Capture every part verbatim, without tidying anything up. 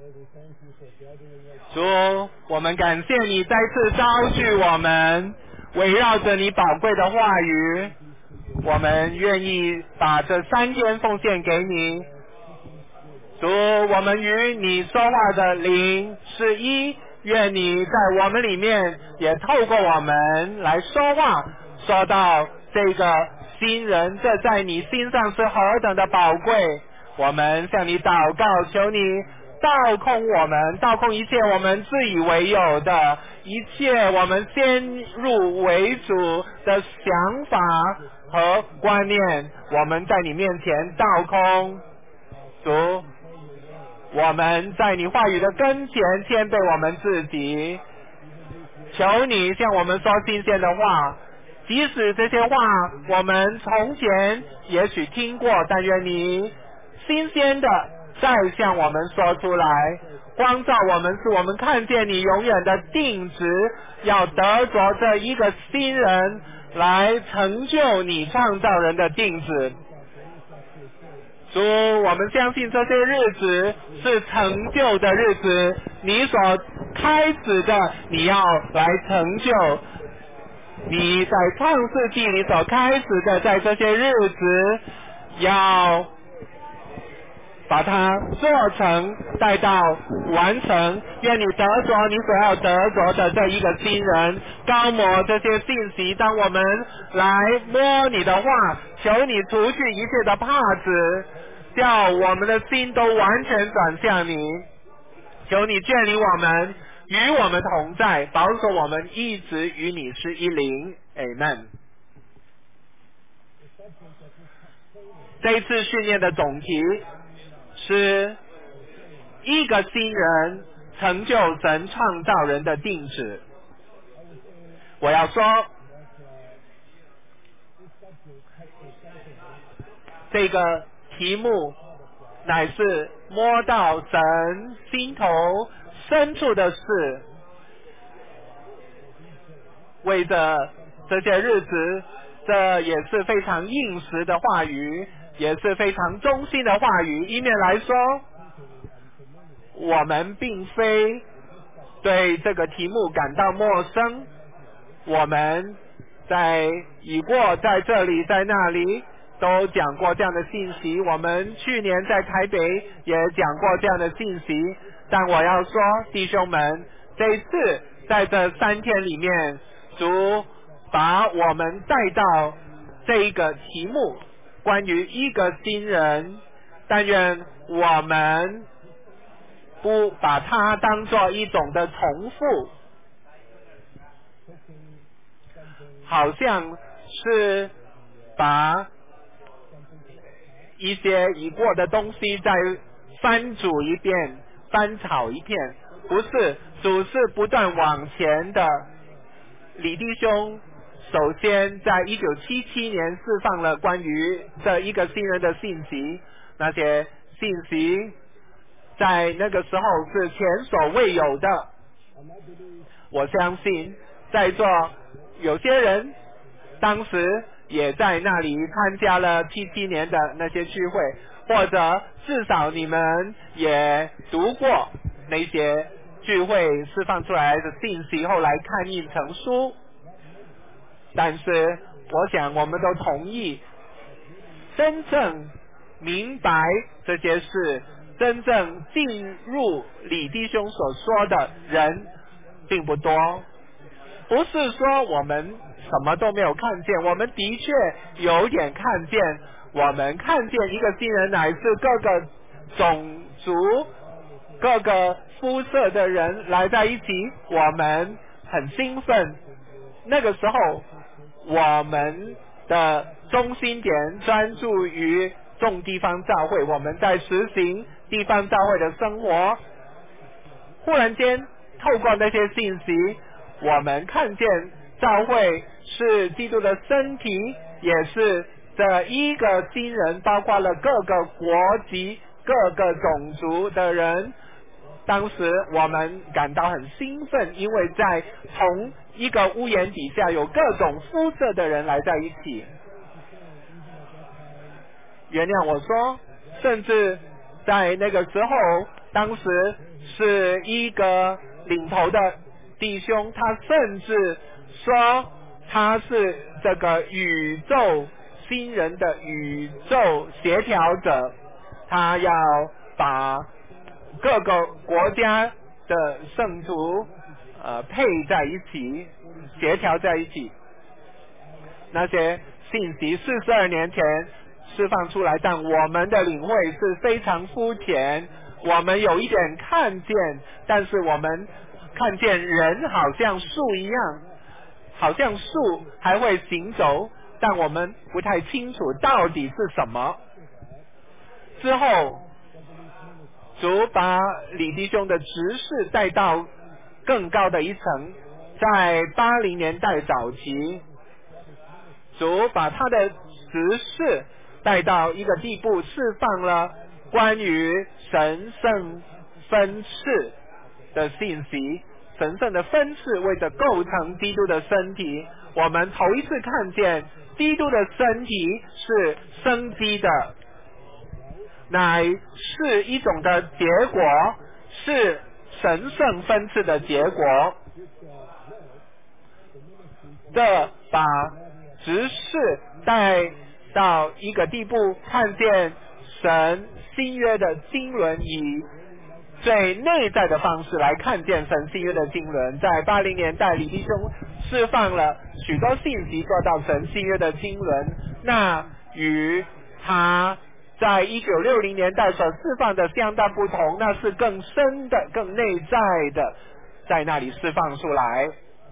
主，我们感谢你再次召聚我们，围绕着你宝贵的话语，我们愿意把这三天奉献给你。主，我们与你说话的灵是一，愿你在我们里面也透过我们来说话，说到这个新人，这在你心上是何等的宝贵。我们向你祷告，求你倒空我们，倒空一切我们自以为有的一切我们先入为主的想法和观念，我们在你面前倒空。主，我们在你话语的跟前谦卑我们自己，求你向我们说新鲜的话，即使这些话我们从前也许听过，但愿你新鲜的再向我们说出来，光照我们，使我们看见你永远的定旨，要得着这一个新人来成就你创造人的定旨。主，我们相信这些日子是成就的日子，你所开始的，你要来成就。你在创世纪里所开始的，在这些日子要把它做成，带到完成。愿你得着你所要得着的这一个新人，高摩这些信息。当我们来摸你的话，求你除去一切的帕子，叫我们的心都完全转向你。求你眷领我们，与我们同在，保守我们一直与你是一灵。 Amen。 这一次训练的总题是一个新人成就神创造人的定旨。我要说，这个题目乃是摸到神心头深处的事，为着这些日子，这也是非常应时的话语，也是非常中心的话语。一面来说，我们并非对这个题目感到陌生，我们在已过在这里在那里都讲过这样的信息，我们去年在台北也讲过这样的信息。但我要说，弟兄们，这一次在这三天里面，主把我们带到这一个题目，关于一个新人，但愿我们不把它当作一种的重复，好像是把一些已过的东西再翻煮一遍，翻炒一遍。不是，主是不断往前的。李弟兄首先在一九七七年释放了关于这一个新人的信息，那些信息在那个时候是前所未有的。我相信在座有些人当时也在那里参加了七七年的那些聚会，或者至少你们也读过那些聚会释放出来的信息，后来看印成书。但是我想我们都同意，真正明白这些事，真正进入李弟兄所说的人并不多。不是说我们什么都没有看见，我们的确有点看见，我们看见一个新人乃是各个种族各个肤色的人来在一起，我们很兴奋。那个时候我们的中心点专注于众地方教会，我们在实行地方教会的生活。忽然间透过那些信息，我们看见教会是基督的身体，也是这一个新人，包括了各个国籍各个种族的人。当时我们感到很兴奋，因为在同一个屋檐底下有各种肤色的人来在一起。原谅我说，甚至在那个时候当时是一个领头的弟兄，他甚至说他是这个宇宙新人的宇宙协调者，他要把各个国家的圣徒呃配在一起，协调在一起。那些信息四十二年前释放出来，但我们的领会是非常肤浅，我们有一点看见，但是我们看见人好像树一样，好像树还会行走，但我们不太清楚到底是什么。之后主把李弟兄的执事带到更高的一层，在八零年代早期，主把他的执事带到一个地步，释放了关于神圣分赐的信息。神圣的分赐为着构成基督的身体，我们头一次看见基督的身体是生机的，乃是一种的结果，是神圣分赐的结果。这把执事带到一个地步，看见神新约的经纶，以最内在的方式来看见神新约的经纶。在八零年代，李弟兄释放了许多信息，做到神新约的经纶，那与他在一九六零年代所释放的相当不同，那是更深的、更内在的，在那里释放出来。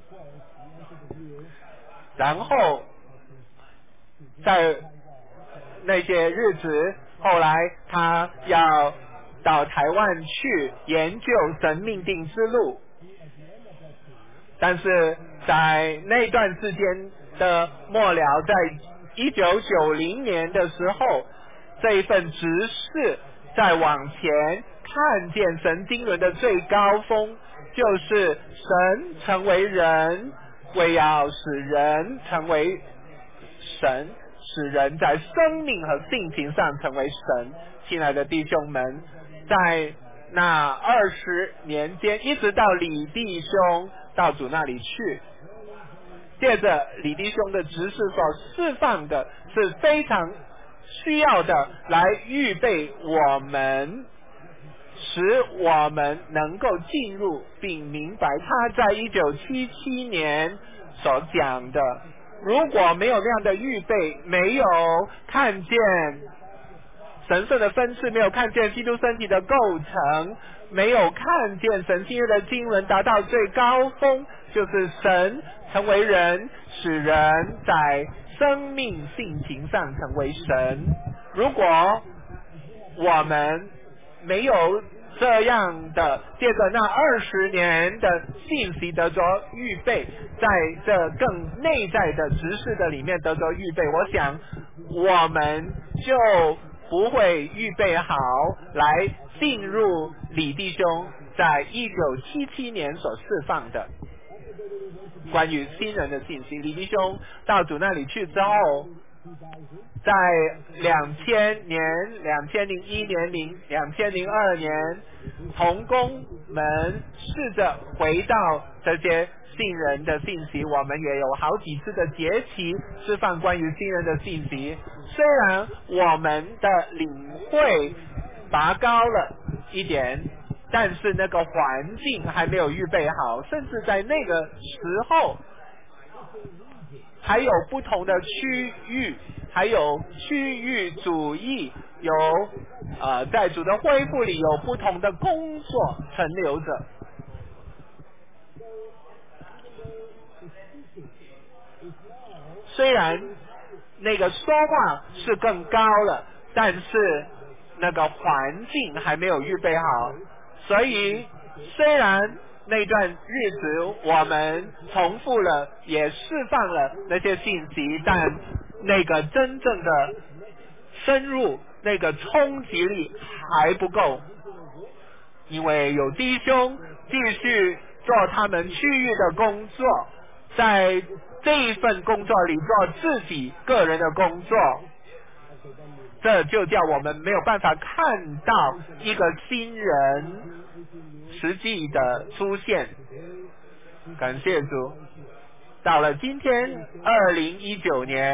然后在那些日子，后来他要到台湾去研究神命定之路，但是在那段时间的末了，在一九九零年的时候，这一份执事再往前看见神经纶的最高峰，就是神成为人，为要使人成为神，使人在生命和性情上成为神。亲爱的弟兄们，在那二十年间，一直到李弟兄到主那里去，借着李弟兄的执事所释放的是非常需要的，来预备我们，使我们能够进入并明白他在一九七七年所讲的。如果没有那样的预备，没有看见神圣的分赐，没有看见基督身体的构成，没有看见神新约的经纶达到最高峰，就是神成为人，使人在生命性情上成为神。如果我们没有这样的借着那二十年的信息得着预备，在这更内在的执事的里面得着预备，我想我们就不会预备好来进入李弟兄在一九七七年所释放的关于新人的信息。李弟兄到主那里去之后，在两千年、两千零一年、零两千零二年，同工们试着回到这些信人的信息，我们也有好几次的节期释放关于新人的信息。虽然我们的领会拔高了一点，但是那个环境还没有预备好，甚至在那个时候还有不同的区域，还有区域主义，有呃在主的恢复里有不同的工作存留着。虽然那个说话是更高了，但是那个环境还没有预备好，所以虽然那段日子我们重复了，也释放了那些信息，但那个真正的深入，那个冲击力还不够，因为有弟兄继续做他们区域的工作，在这一份工作里做自己个人的工作， 这就叫我们没有办法看到一个新人实际的出现。感谢主，到了今天二零一九年，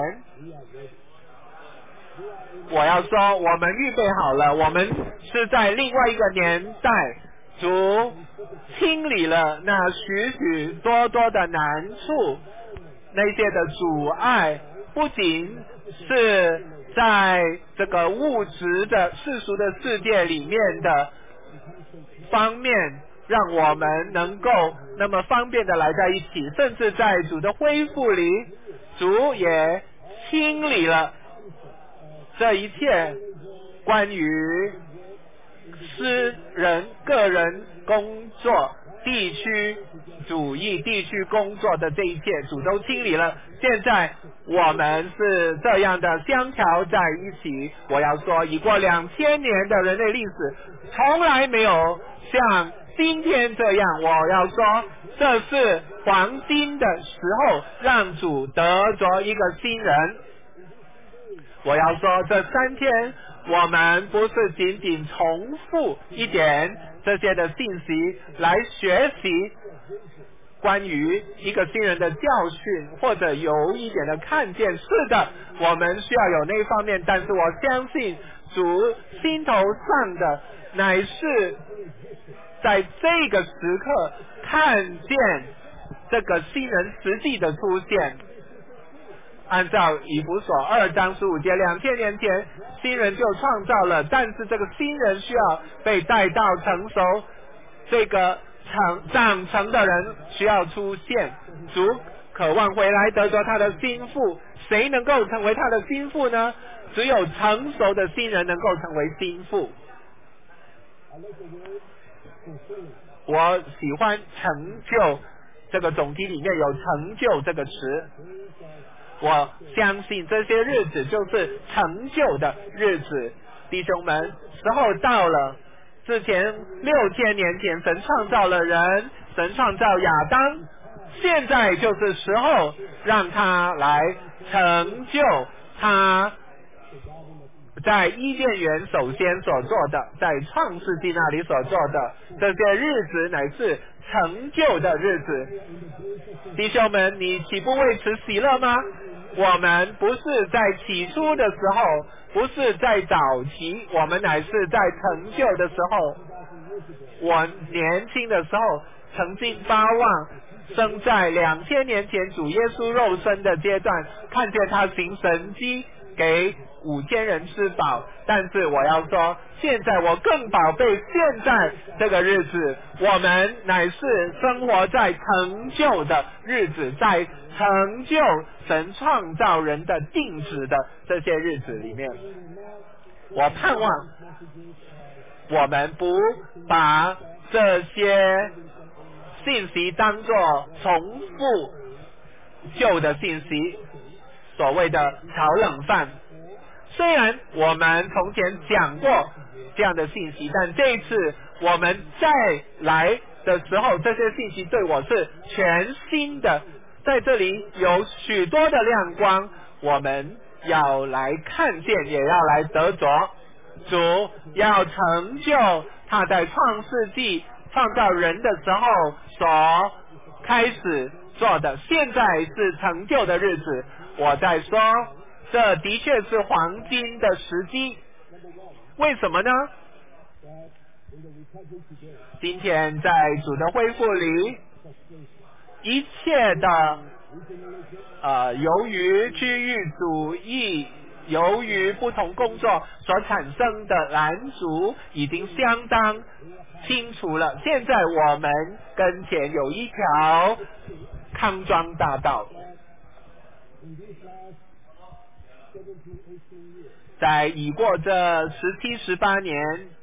我要说我们预备好了，我们是在另外一个年代，主清理了那许许多多的难处，那些的阻碍，不仅是在这个物质的世俗的世界里面的方面，让我们能够那么方便的来在一起，甚至在主的恢复里，主也清理了这一切关于私人个人工作地区主义地区工作的这一切，主都清理了。现在我们是这样的相调在一起。我要说，已过两千年的人类历史，从来没有像今天这样。我要说，这是黄金的时候，让主得着一个新人。我要说，这三天我们不是仅仅重复一点这些的信息来学习关于一个新人的教训，或者有一点的看见。是的，我们需要有那一方面，但是我相信主心头上的乃是在这个时刻看见这个新人实际的出现。按照以弗所二章十五节，两千年前新人就创造了，但是这个新人需要被带到成熟，这个长长成的人需要出现。主渴望回来得着他的心腹，谁能够成为他的心腹呢？只有成熟的新人能够成为心腹。我喜欢成就这个总题里面有成就这个词，我相信这些日子就是成就的日子。弟兄们，时候到了，之前六千年前神创造了人，神创造亚当，现在就是时候让他来成就他在伊甸园首先所做的，在创世纪那里所做的这些日子，乃是成就的日子。弟兄们，你岂不为此喜乐吗？我们不是在起初的时候，不是在早期，我们乃是在成就的时候。我年轻的时候曾经巴望生在两千年前主耶稣肉身的阶段，看见他行神迹给五千人吃饱。但是我要说，现在我更宝贝现在这个日子，我们乃是生活在成就的日子，在成就神创造人的定旨的这些日子里面。我盼望我们不把这些信息当作重复旧的信息，所谓的炒冷饭。虽然我们从前讲过这样的信息，但这一次我们再来的时候，这些信息对我是全新的。在这里有许多的亮光，我们要来看见，也要来得着。主要成就他在创世纪创造人的时候所开始做的，现在是成就的日子。我在说，这的确是黄金的时机。为什么呢？今天在主的恢复里，一切的呃，由于区域主义，由于不同工作所产生的拦阻已经相当清楚了。现在我们跟前有一条康庄大道，在已过这十七十八年，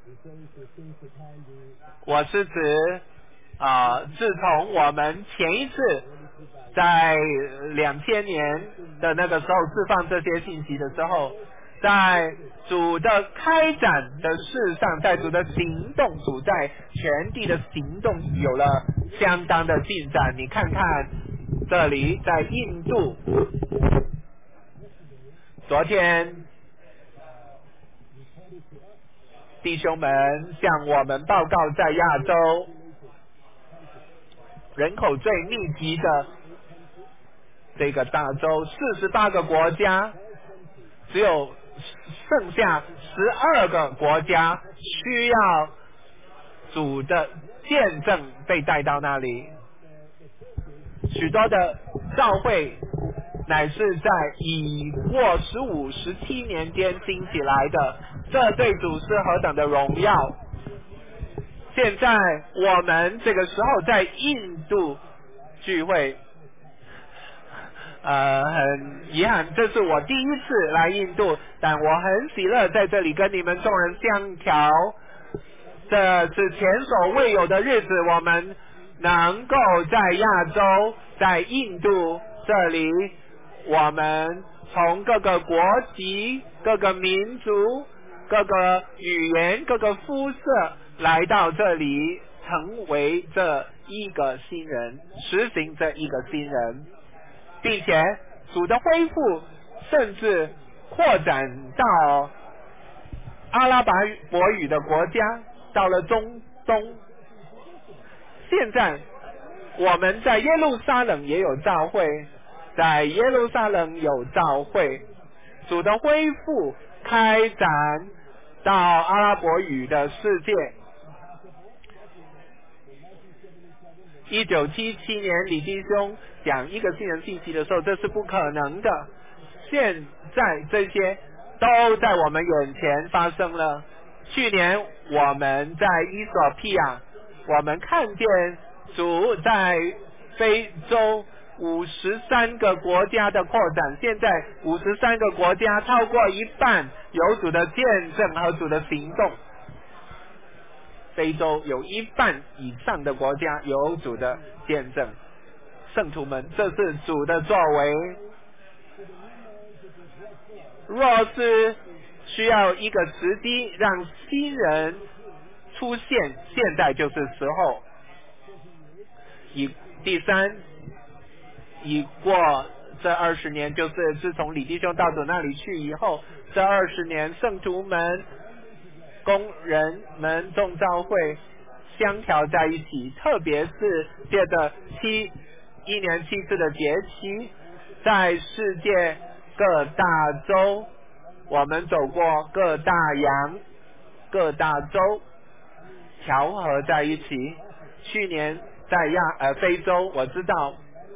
我是指啊、呃，自从我们前一次在两千年的那个时候释放这些信息的时候，在主的开展的事上，在主的行动，主在全地的行动有了相当的进展。你看看这里，在印度，昨天弟兄们向我们报告，在亚洲人口最密集的这个大洲，四十八个国家，只有剩下十二个国家需要主的见证被带到那里。许多的教会乃是在已过十五、十七年间兴起来的，这对主是何等的荣耀！现在我们这个时候在印度聚会，呃，很遗憾，这是我第一次来印度，但我很喜乐在这里跟你们众人相调。这是前所未有的日子，我们能够在亚洲，在印度这里，我们从各个国籍、各个民族、各个语言、各个肤色来到这里，成为这一个新人，实行这一个新人，并且主的恢复甚至扩展到阿拉伯语的国家，到了中东。现在我们在耶路撒冷也有教会，在耶路撒冷有教会，主的恢复开展到阿拉伯语的世界。一九七七年李弟兄讲一个新人信息的时候，这是不可能的，现在这些都在我们眼前发生了。去年我们在伊索比亚，我们看见主在非洲五十三个国家的扩展，现在五十三个国家超过一半有主的见证和主的行动。非洲有一半以上的国家有主的见证，圣徒们，这是主的作为。若是需要一个时机让新人出现，现在就是时候。以第三，已过这二十年，就是自从李弟兄到主那里去以后，这二十年圣徒们、工人们、众教会相调在一起，特别是借着七一年七次的节期，在世界各大洲，我们走过各大洋、各大洲，调和在一起。去年在亚呃非洲，我知道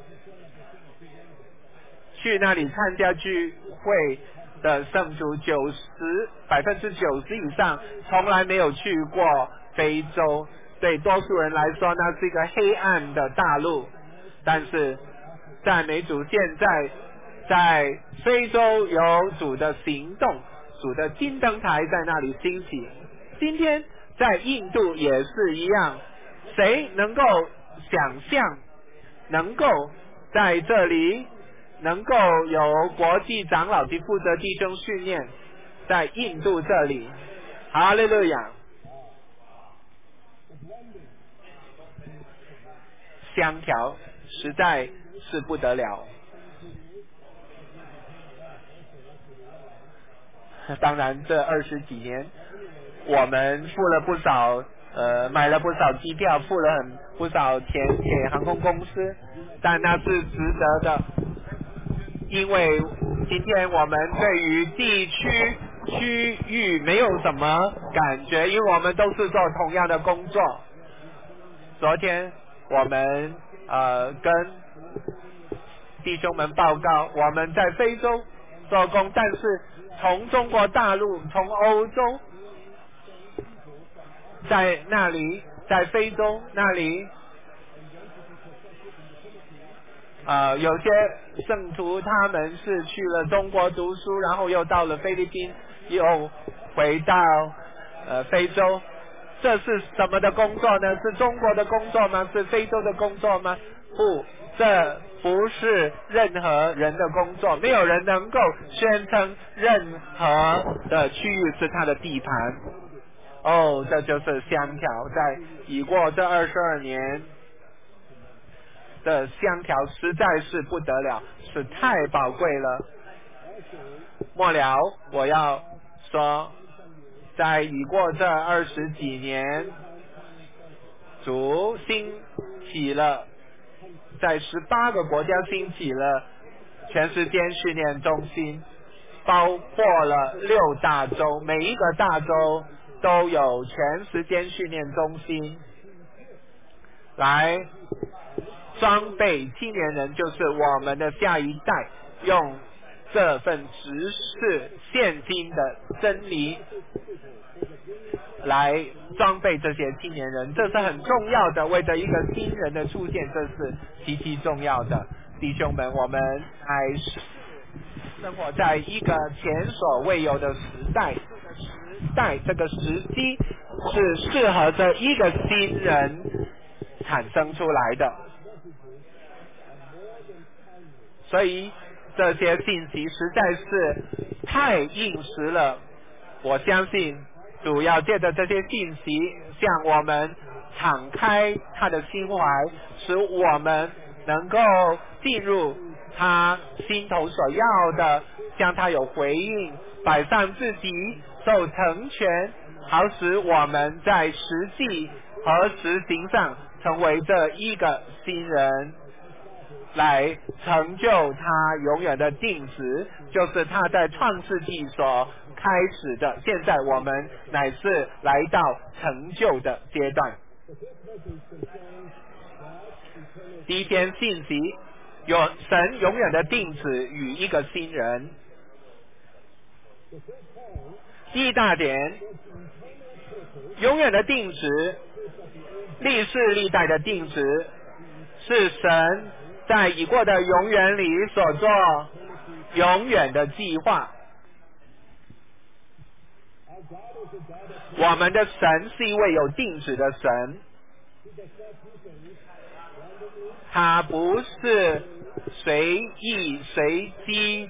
去那里参加聚会的圣徒九十百分之九十以上从来没有去过非洲，对多数人来说那是一个黑暗的大陆。但是赞美主，现在在非洲有主的行动，主的金灯台在那里兴起。今天在印度也是一样，谁能够想象能够在这里能够有国际长老及负责弟兄训练在印度这里？哈利路亚！相调实在是不得了。当然这二十几年我们付了不少呃买了不少机票，付了很不少钱给航空公司，但那是值得的，因为今天我们对于地区区域没有什么感觉，因为我们都是做同样的工作。昨天我们呃跟弟兄们报告，我们在非洲做工，但是从中国大陆、从欧洲，在那里，在非洲那里，呃，有些圣徒他们是去了中国读书，然后又到了菲律宾，又回到呃非洲。这是什么的工作呢？是中国的工作吗？是非洲的工作吗？不，这不是任何人的工作，没有人能够宣称任何的区域是他的地盘。哦，这就是相调，在已过这二十二年的相调实在是不得了，是太宝贵了。末了我要说， 在已过这二十几年，主兴起了，在十八个国家兴起了全时间训练中心，包括了六大洲，每一个大洲都有全时间训练中心，来装备青年人，就是我们的下一代，用这份知识现今的真理来装备这些青年人，这是很重要的。为着一个新人的出现，这是极其重要的。弟兄们，我们还是生活在一个前所未有的时代，时代这个时机是适合这一个新人产生出来的，所以这些信息实在是太应时了。我相信主要借着这些信息向我们敞开他的心怀，使我们能够进入他心头所要的，向他有回应，摆上自己，受成全，好使我们在实际和实行上成为这一个新人，来成就他永远的定旨，就是他在创世纪所开始的，现在我们乃是来到成就的阶段。第一篇信息有神永远的定旨与一个新人。第一大点，永远的定旨，历世历代的定旨，是神在已过的永远里所做永远的计划。我们的神是一位有定旨的神，他不是随意随机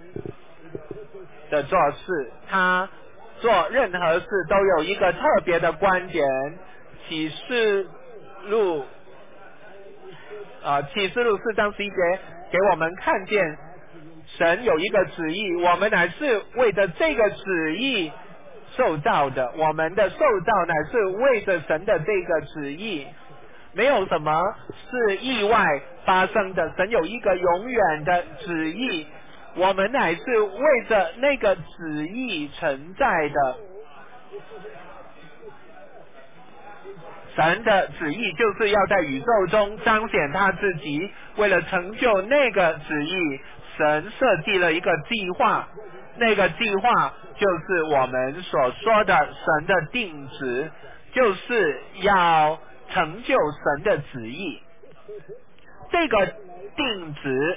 的做事，他做任何事都有一个特别的观点。启示录啊，启示录四章十一节给我们看见神有一个旨意，我们乃是为着这个旨意受造的，我们的受造乃是为着神的这个旨意，没有什么是意外发生的，神有一个永远的旨意，我们乃是为着那个旨意存在的。神的旨意就是要在宇宙中彰显他自己，为了成就那个旨意，神设计了一个计划，那个计划就是我们所说的神的定旨，就是要成就神的旨意。这个定旨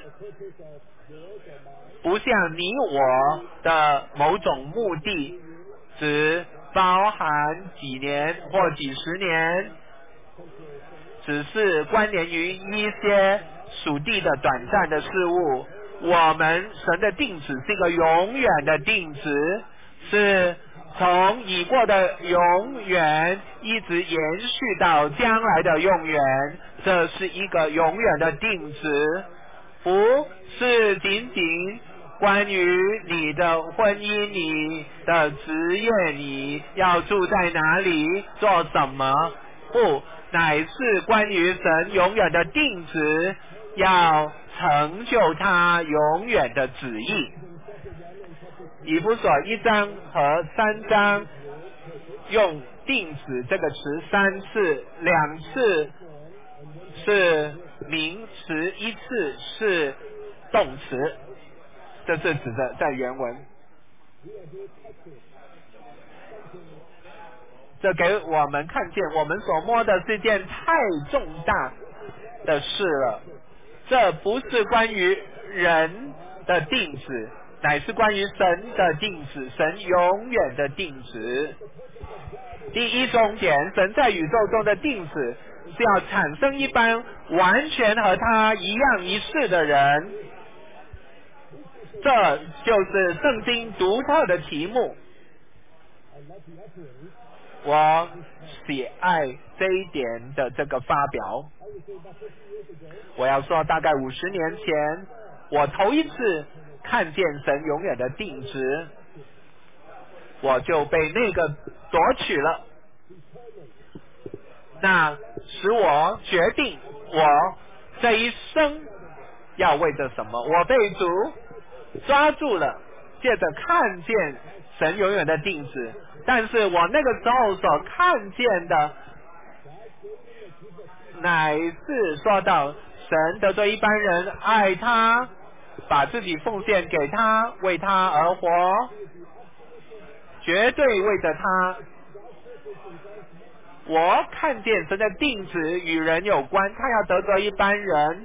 不像你我的某种目的，只包含几年或几十年，只是关联于一些属地的短暂的事物。我们神的定旨是一个永远的定旨，是从已过的永远一直延续到将来的永远，这是一个永远的定旨，不是仅仅关于你的婚姻、你的职业，你要住在哪里、做什么，不，乃是关于神永远的定旨，要成就他永远的旨意。以弗所一章和三章用定旨这个词三次，两次是名词，一次是动词，这是指的在原文。这给我们看见我们所摸的是件太重大的事了，这不是关于人的定旨，乃是关于神的定旨，神永远的定旨。第一重点，神在宇宙中的定旨是要产生一般完全和他一样一世的人，这就是圣经独特的题目。我喜爱这一点的这个发表。我要说，大概五十年前，我头一次看见神永远的定旨， 我就被那个夺取了。那使我决定我这一生要为着什么。我被主抓住了，借着看见神永远的定旨，但是我那个时候所看见的乃是说到神得罪一般人，爱他，把自己奉献给他，为他而活，绝对为着他。我看见神的定旨与人有关，他要得罪一般人，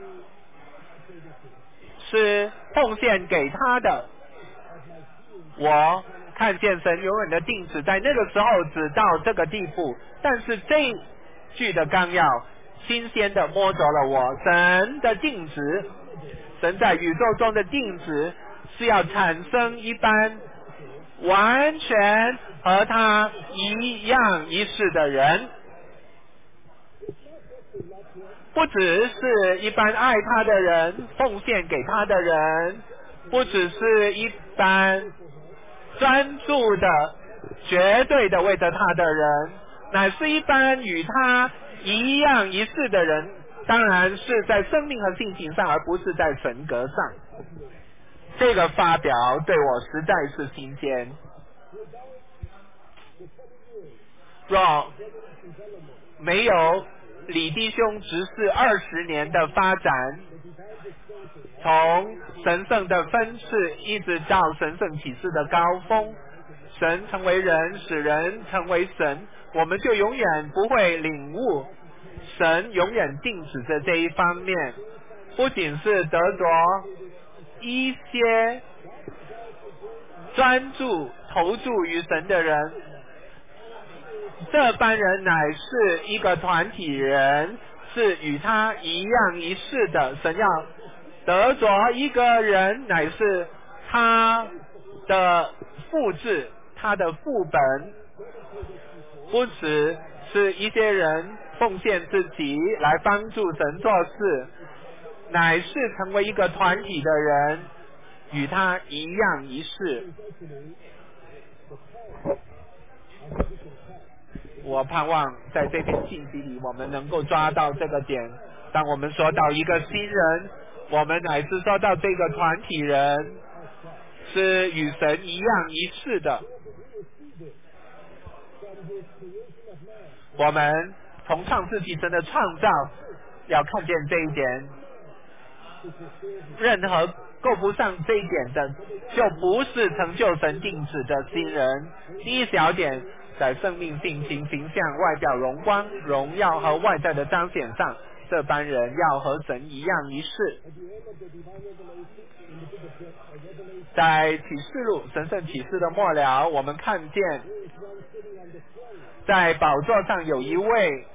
是奉献给他的。我看见神永远的定旨在那个时候只到这个地步，但是这一句的纲要新鲜的摸着了我。神的定旨，神在宇宙中的定旨是要产生一般完全和他一样一世的人，不只是一般爱他的人，奉献给他的人，不只是一般专注的绝对的为着他的人，乃是一般与他一样一世的人，当然是在生命和性情上，而不是在神格上。这个发表对我实在是新鲜。若没有李弟兄执事二十年的发展，从神圣的分赐一直到神圣启示的高峰，神成为人，使人成为神，我们就永远不会领悟神永远定旨的这一方面。不仅是得着一些专注投注于神的人，这班人乃是一个团体人，是与他一样一世的。神要得着一个人，乃是他的复制，他的副本，不只是一些人奉献自己来帮助神做事，乃是成为一个团体的人，与他一样一世。我盼望在这篇信息里我们能够抓到这个点。当我们说到一个新人，我们乃是说到这个团体人是与神一样一世的。我们从创世纪神的创造要看见这一点，任何够不上这一点的，就不是成就神定旨的新人。第一小点，在生命性情形象外表荣光荣耀和外在的彰显上，这班人要和神一样一世。在启示录神圣启示的末了，我们看见在宝座上有一位，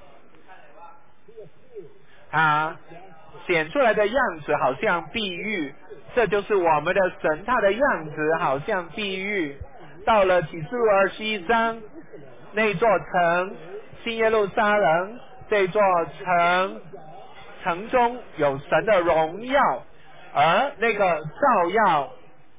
他显出来的样子好像碧玉，这就是我们的神，他的样子好像碧玉。到了启示录二十一章，那座城新耶路撒冷，这座城城中有神的荣耀，而那个照耀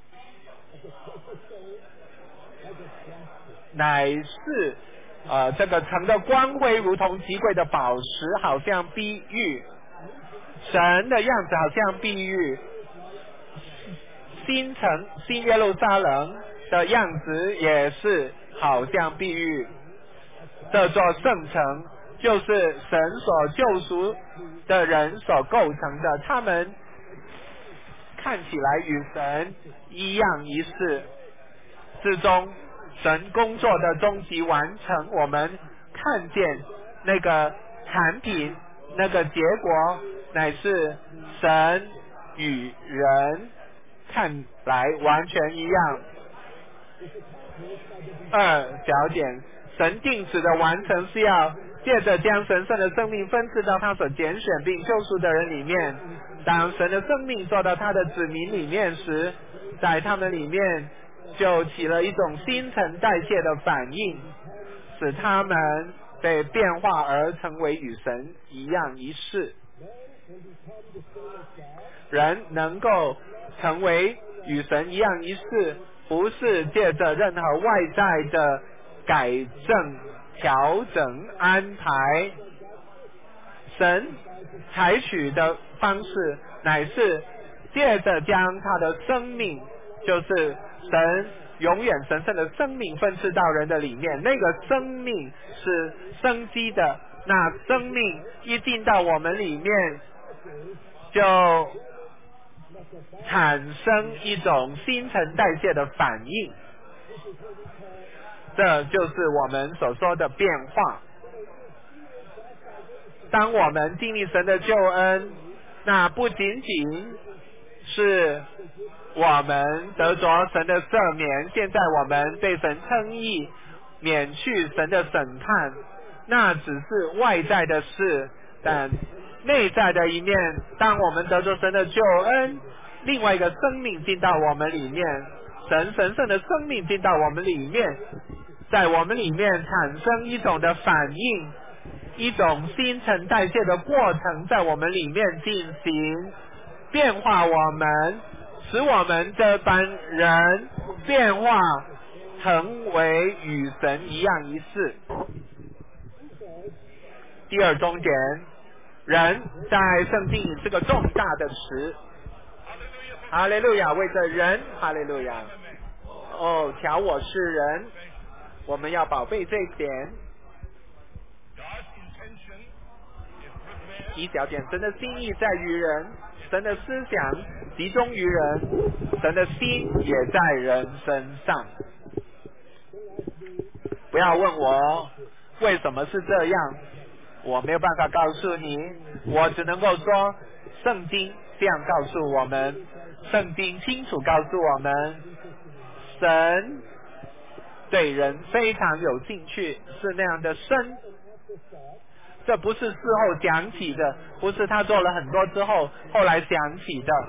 乃是呃这个城的光辉如同极贵的宝石，好像碧玉。神的样子好像碧玉，新城新耶路撒冷的样子也是好像碧玉。这座圣城就是神所救赎的人所构成的，他们看起来与神一样一世，之中神工作的终极完成，我们看见那个产品，那个结果乃是神与人看来完全一样。二小点，神定旨的完成是要借着将神圣的生命分赐到他所拣选并救赎的人里面。当神的生命做到他的子民里面时，在他们里面就起了一种新陈代谢的反应，使他们被变化而成为与神一样一世。人能够成为与神一样一世， 不是借着任何外在的改正、调整、安排，神采取的方式乃是借着将他的生命，就是神永远神圣的生命分赐到人的里面，那个生命是生机的，那生命一进到我们里面，就产生一种新陈代谢的反应，这就是我们所说的变化。当我们经历神的救恩，那不仅仅是我们得着神的赦免，现在我们被神称义，免去神的审判，那只是外在的事，但内在的一面，当我们得着神的救恩，另外一个生命进到我们里面，神神圣的生命进到我们里面，在我们里面产生一种的反应，一种新陈代谢的过程在我们里面进行，变化我们，使我们这般人变化成为与神一样一致。第二中点，人在圣经里是个重大的词，哈利路亚，为着人，哈利路亚。哦，调我是人，我们要宝贝这一点。一小点，神的心意在于人，神的思想集中于人，神的心也在人身上。不要问我为什么是这样，我没有办法告诉你，我只能够说圣经这样告诉我们，圣经清楚告诉我们，神对人非常有兴趣，是那样的深，这不是事后讲起的，不是他做了很多之后后来想起的。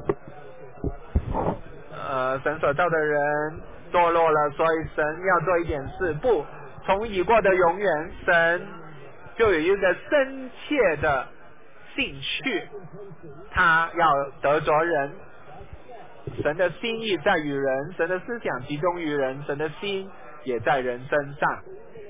呃，神所造的人堕落了，所以神要做一点事，不，从已过的永远，神就有一个深切的兴趣，他要得着人，神的心意在于人，神的思想集中于人，神的心也在人身上。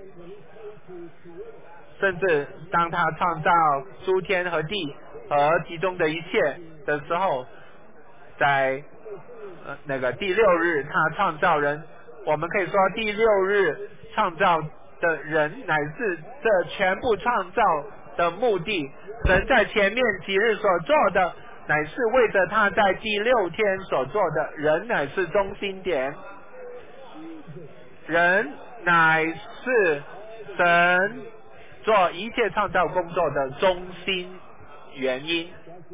甚至当他创造诸天和地和其中的一切的时候，在、呃、那个第六日他创造人，我们可以说第六日创造的人乃是这全部创造的目的，神在前面几日所做的乃是为着他在第六天所做的，人乃是中心点，人乃是神做一切创造工作的中心原因。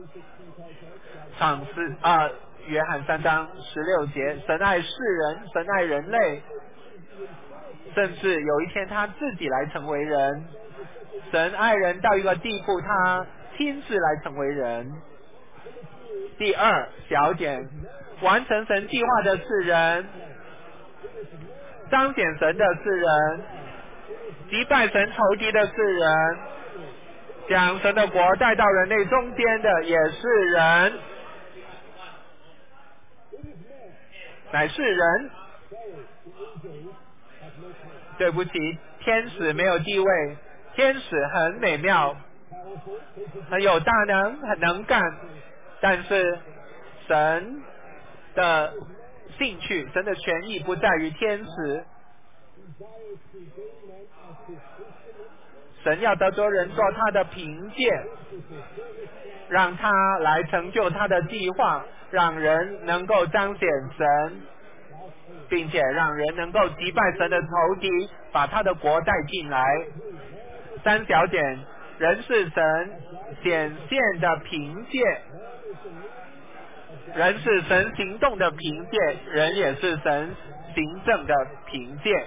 创世啊，约翰三章十六节，神爱世人，神爱人类，甚至有一天他自己来成为人，神爱人到一个地步，他亲自来成为人。第二小点，完成神计划的是人，彰显神的是人，击败神仇敌的是人，将神的国带到人类中间的也是人，乃是人。对不起，天使没有地位，天使很美妙，很有大能，很能干，但是神的兴趣，神的权益不在于天使，神要得着人做他的凭借，让他来成就他的计划，让人能够彰显神，并且让人能够击败神的仇敌，把他的国带进来。三小点，人是神显现的凭借，人是神行动的凭借，人也是神行政的凭借。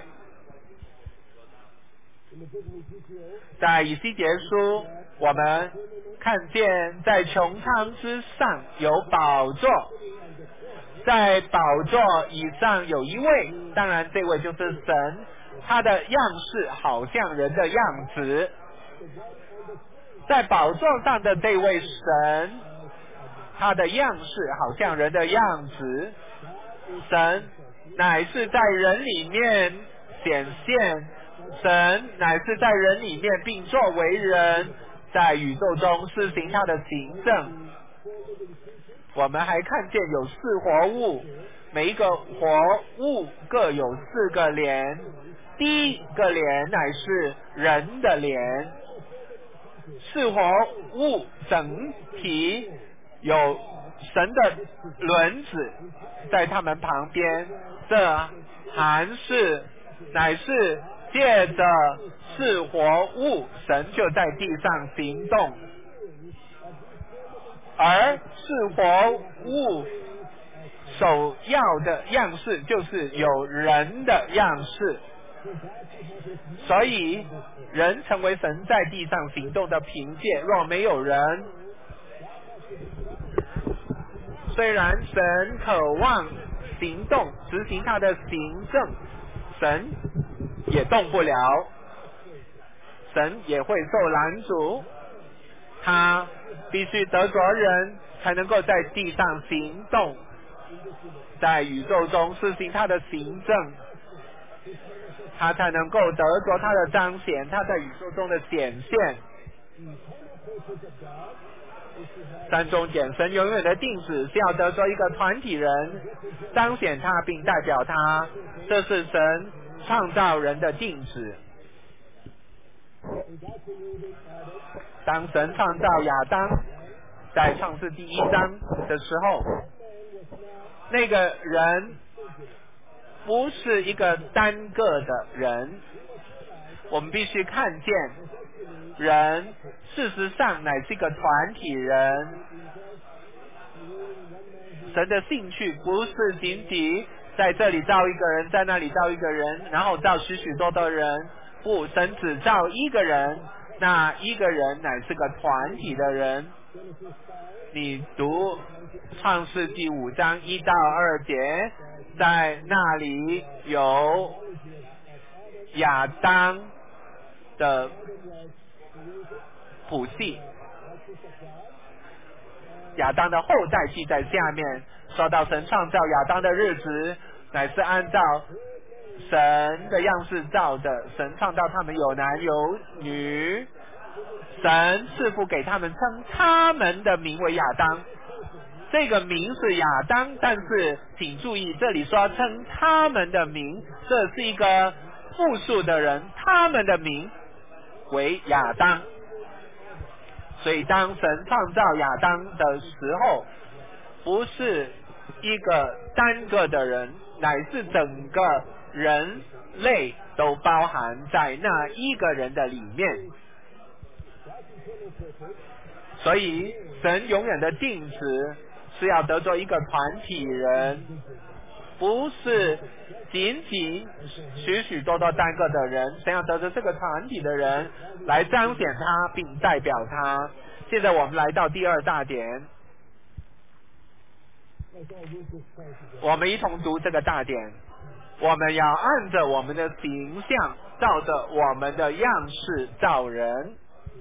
在以西结书，我们看见在穹苍之上有宝座，在宝座以上有一位，当然这位就是神，他的样式好像人的样子。在宝座上的这位神，他的样式好像人的样子，神乃是在人里面显现，神乃是在人里面并作为人，在宇宙中施行他的行政。我们还看见有四活物，每一个活物各有四个脸，第一个脸乃是人的脸，四活物整体有神的轮子在他们旁边，这还是乃是借着四活物，神就在地上行动，而四活物首要的样式就是有人的样式，所以人成为神在地上行动的凭借。若没有人，虽然神渴望行动，执行他的行政，神也动不了，神也会受拦阻，他必须得着人才能够在地上行动，在宇宙中施行他的行政，他才能够得着他的彰显，他在宇宙中的显现。三中点，神永远的定旨是要得着一个团体人，彰显他并代表他，这是神创造人的定旨。当神创造亚当，在创世第一章的时候，那个人不是一个单个的人，我们必须看见人事实上乃是一个团体人。神的兴趣不是仅仅在这里造一个人，在那里造一个人，然后造许许多多人，不，神只造一个人，那一个人乃是个团体的人。你读创世第五章一到二节，在那里有亚当的谱系，亚当的后代记在下面，说到神创造亚当的日子乃是按照神的样式造的，神创造他们有男有女，神赐福给他们，称他们的名为亚当。这个名是亚当，但是请注意这里说称他们的名，这是一个复数的人，他们的名为亚当。所以当神创造亚当的时候，不是一个单个的人，乃是整个人类都包含在那一个人的里面。所以神永远的定旨是要得着一个团体人，不是仅仅许许多多单个的人，神要得着这个团体的人来彰显他并代表他。现在我们来到第二大点，我们一同读这个大点。我们要按着我们的形象，照着我们的样式造人。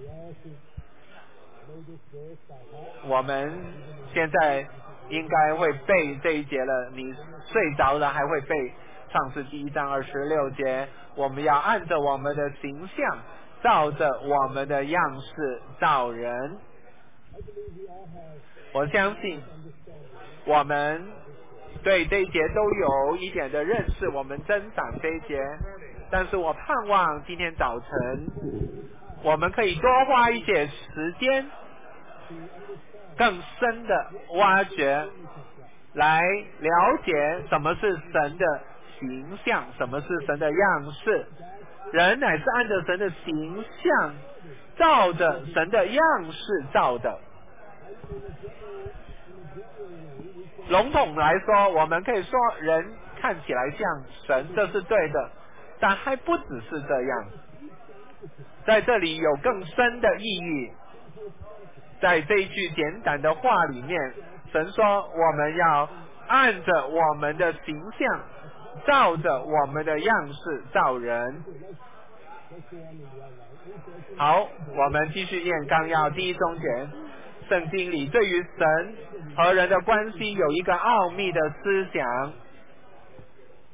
我们现在应该会背这一节了，你睡着了还会背创世第一章二十六节。我们要按着我们的形象，照着我们的样式造人。我相信我们对这一节都有一点的认识，我们增长这一节，但是我盼望今天早晨我们可以多花一些时间，更深的挖掘，来了解什么是神的形象，什么是神的样式。人乃是按着神的形象，照着神的样式造的。笼统来说，我们可以说人看起来像神，这是对的，但还不只是这样，在这里有更深的意义。在这一句简短的话里面，神说我们要按着我们的形象，照着我们的样式造人。好，我们继续念纲要第一中节。圣经里对于神和人的关系有一个奥秘的思想。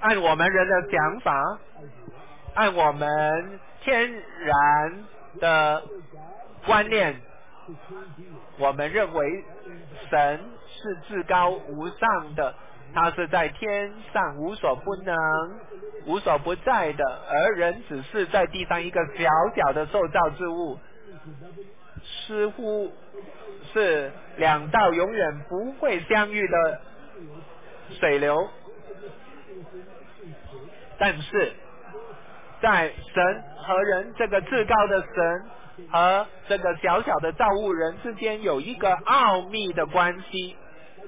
按我们人的想法，按我们天然的观念，我们认为神是至高无上的，他是在天上无所不能无所不在的，而人只是在地上一个小小的受造之物，似乎是两道永远不会相遇的水流。但是在神和人这个至高的神和这个小小的造物人之间有一个奥秘的关系。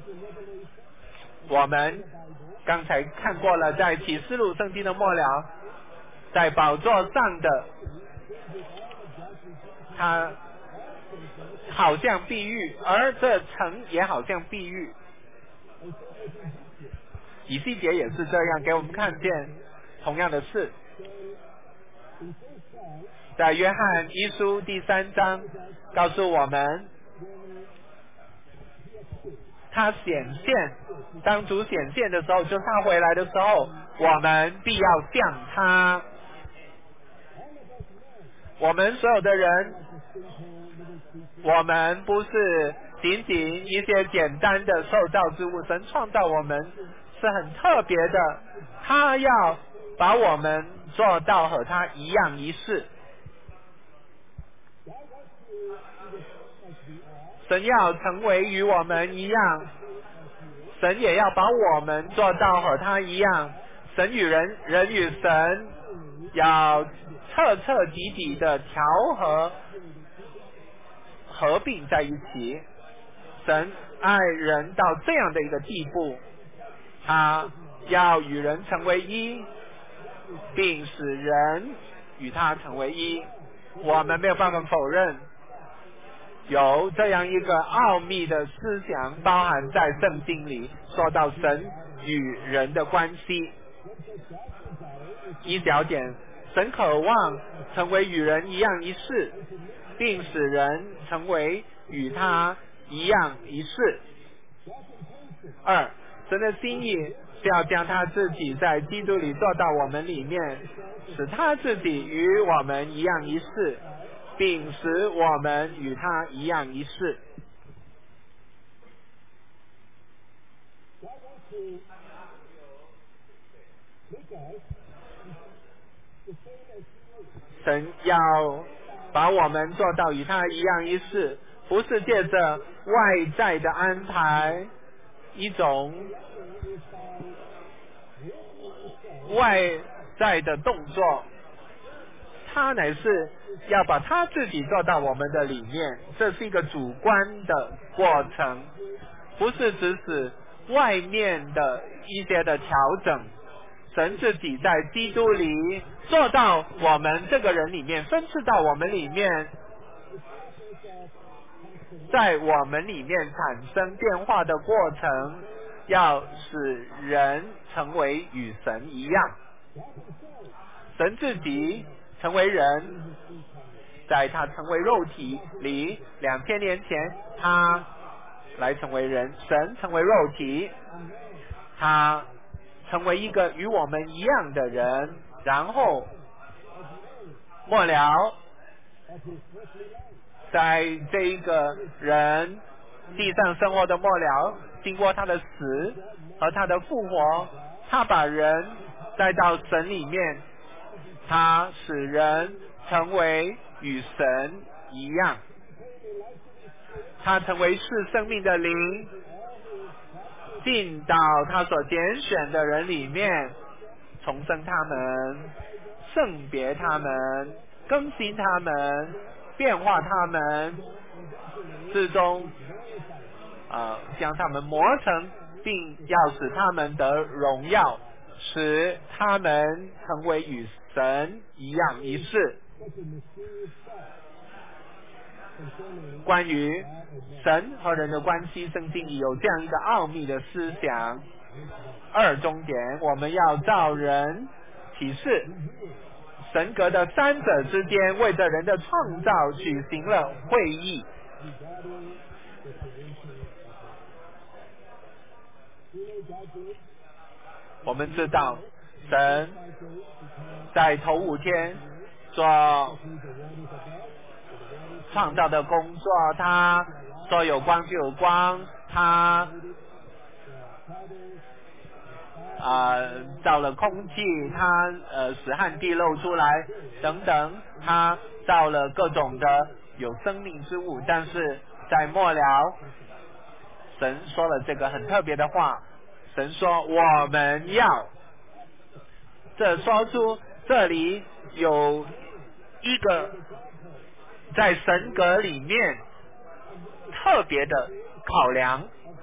我们刚才看过了，在启示录圣经的末了，在宝座上的他好像碧玉，而这城也好像碧玉。以西结也是这样给我们看见同样的事。在约翰一书第三章告诉我们，他显现，当主显现的时候，就是他回来的时候，我们必要像他。我们所有的人，我们不是仅仅一些简单的受造之物，神创造我们是很特别的，他要把我们做到和他一样一世。神要成为与我们一样，神也要把我们做到和他一样。神与人，人与神要彻彻底底的调和合并在一起。神爱人到这样的一个地步，他要与人成为一，并使人与他成为一。我们没有办法否认有这样一个奥秘的思想包含在圣经里，说到神与人的关系。一小点，神渴望成为与人一样一世，并使人成为与他一样一世。二，神的心意是要将他自己在基督里做到我们里面，使他自己与我们一样一世，并使我们与他一样一世。神要把我们做到与他一样一世，不是借着外在的安排，一种外在的动作，他乃是要把他自己做到我们的里面，这是一个主观的过程，不是只是外面的一些的调整。神自己在基督里做到我们这个人里面，分赐到我们里面，在我们里面产生变化的过程，要使人成为与神一样。神自己成为人，在他成为肉体里，两千年前他来成为人，神成为肉体，他成为一个与我们一样的人，然后末了在这一个人地上生活的末了，经过他的死和他的复活，他把人带到神里面，他使人成为与神一样，他成为是生命的灵，进到他所拣选的人里面，重生他们，圣别他们，更新他们，变化他们，最终呃将他们磨成，并要使他们得荣耀，使他们成为与神一样一世。关于神和人的关系，圣经里有这样一个奥秘的思想。二重点，我们要照人启示，神格的三者之间为着人的创造举行了会议。我们知道神在头五天做创造的工作，他说有光就有光，他啊、呃、造了空气，他呃使旱地露出来等等，他造了各种的有生命之物。但是在末了，神说了这个很特别的话，神说我们要，这说出这里有一个在神格里面特别的考量，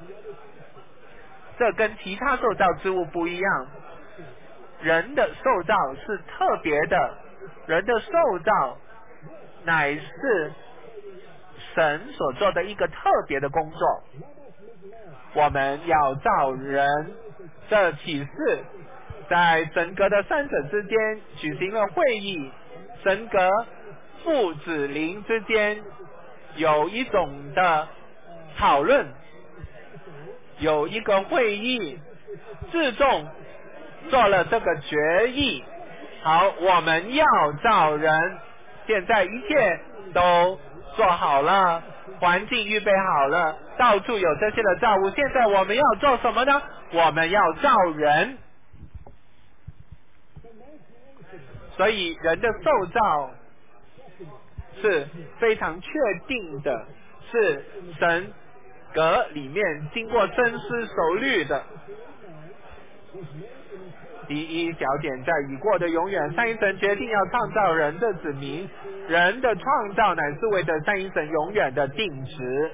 这跟其他受造之物不一样。人的受造是特别的，人的受造乃是神所做的一个特别的工作。我们要造人，这启示在神格的三者之间举行了会议，神格父子灵之间有一种的讨论，有一个会议，至终做了这个决议。好，我们要造人，现在一切都做好了，环境预备好了，到处有这些的造物。现在我们要做什么呢？我们要造人。所以人的受造是非常确定的，是神格里面经过深思熟虑的。第一小点，在已过的永远，三一神决定要创造人的子民，人的创造乃是为着三一神永远的定旨。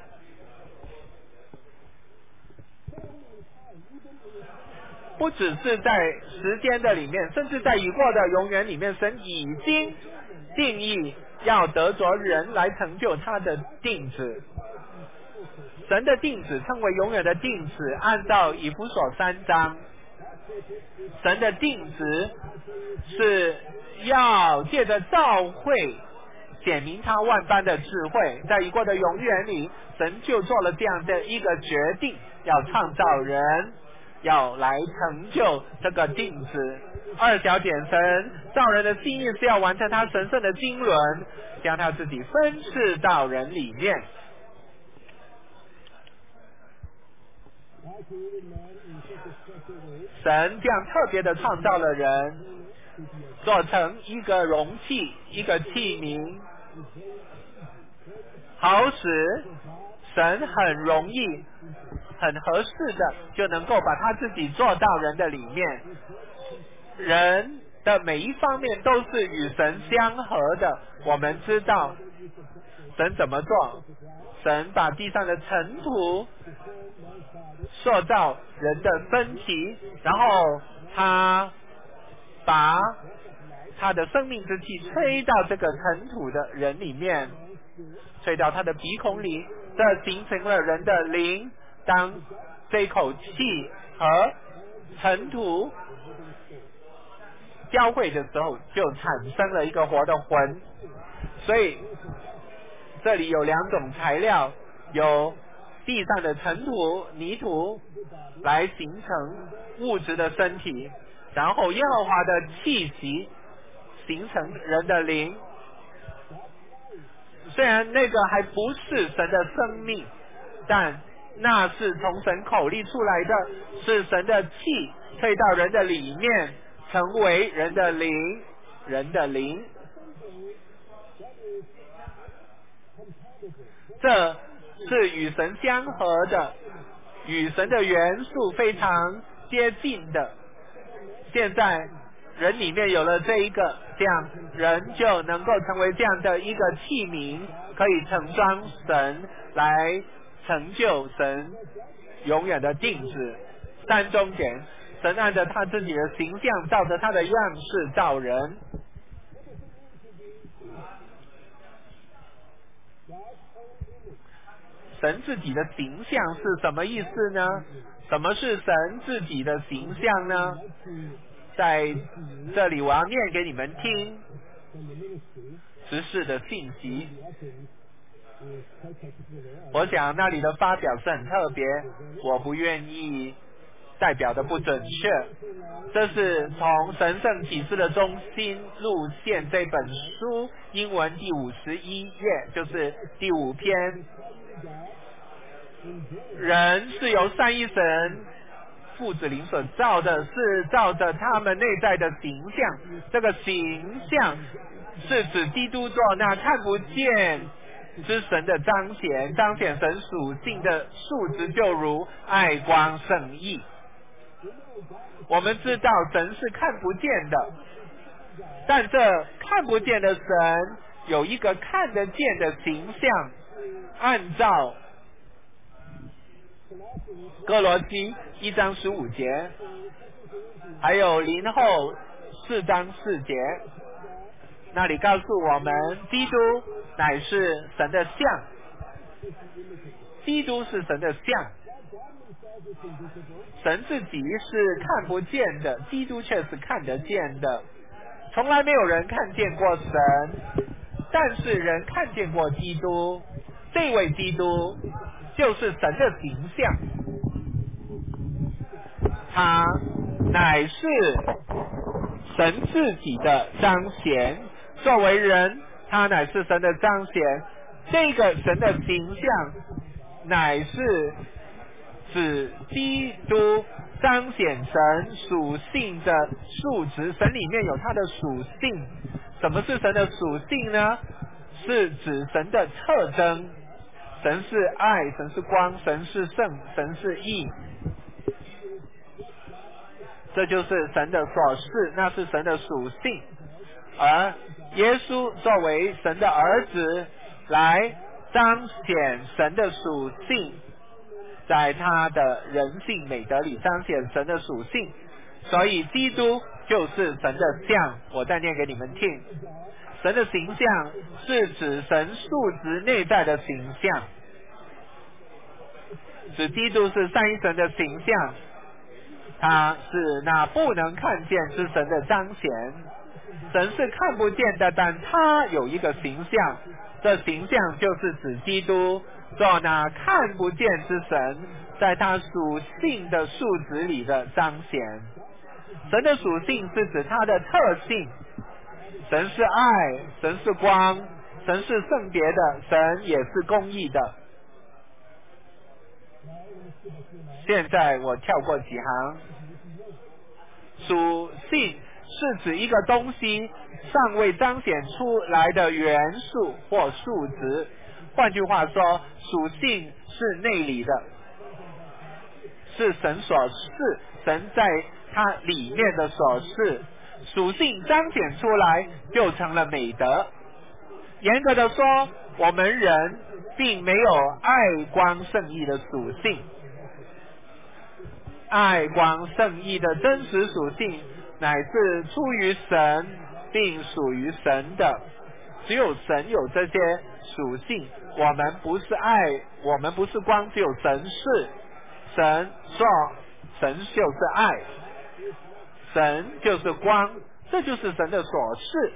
不只是在时间的里面，甚至在已过的永远里面，神已经定义要得着人来成就他的定旨。神的定旨称为永远的定旨，按照以弗所三章，神的定旨是要借着召会显明他万般的智慧。在已过的永远里，神就做了这样的一个决定，要创造人，要来成就这个定旨。二小点，神造人的心意是要完成他神圣的经纶，将他自己分赐到人里面。神这样特别的创造了人，做成一个容器，一个器皿，好使神很容易很合适的就能够把他自己做到人的里面。人的每一方面都是与神相合的。我们知道神怎么做，神把地上的尘土塑造人的身体，然后他把他的生命之气吹到这个尘土的人里面，吹到他的鼻孔里，这形成了人的灵。当这口气和尘土交汇的时候，就产生了一个活的魂。所以这里有两种材料，有地上的尘土泥土来形成物质的身体，然后耶和华的气息形成人的灵。虽然那个还不是神的生命，但那是从神口里出来的，是神的气吹到人的里面，成为人的灵，人的灵。这是与神相合的，与神的元素非常接近的。现在人里面有了这一个，这样人就能够成为这样的一个器皿，可以盛装神，来成就神永远的定旨。三中点，神按着他自己的形象，照着他的样式造人。神自己的形象是什么意思呢？什么是神自己的形象呢？在这里我要念给你们听执事的信息。我想那里的发表是很特别，我不愿意代表的不准确。这是从《神圣启示的中心路线》这本书英文第五十一页，就是第五篇。人是由三一神父子灵所造的，是照着他们内在的形象。这个形象是指基督做那看不见之神的彰显，彰显神属性的数值，就如爱、光、圣、义。我们知道神是看不见的，但这看不见的神有一个看得见的形象，按照哥罗西一章十五节，还有林后四章四节，那里告诉我们，基督乃是神的像，基督是神的像。神自己是看不见的，基督却是看得见的。从来没有人看见过神，但是人看见过基督。这位基督就是神的形象，他乃是神自己的彰显。作为人，他乃是神的彰显。这个神的形象乃是指基督彰显神属性的数值，神里面有他的属性。什么是神的属性呢？是指神的特征。神是爱，神是光，神是圣，神是义。这就是神的所示，那是神的属性。而耶稣作为神的儿子，来彰显神的属性，在他的人性美德里彰显神的属性。所以基督就是神的像。我再念给你们听，神的形象是指神数值内在的形象，指基督是三一神的形象，他是那不能看见之神的彰显。神是看不见的，但他有一个形象，这形象就是指基督做那看不见之神，在他属性的数值里的彰显。神的属性是指他的特性，神是爱，神是光，神是圣别的，神也是公义的。现在我跳过几行。属性是指一个东西尚未彰显出来的元素或数值，换句话说，属性是内里的，是神所示，神在它里面的所示。属性彰显出来就成了美德。严格的说，我们人并没有爱光圣义的属性，爱光圣义的真实属性乃是出于神并属于神的，只有神有这些属性。我们不是爱，我们不是光，只有神是。神说神就是爱，神就是光，这就是神的所示。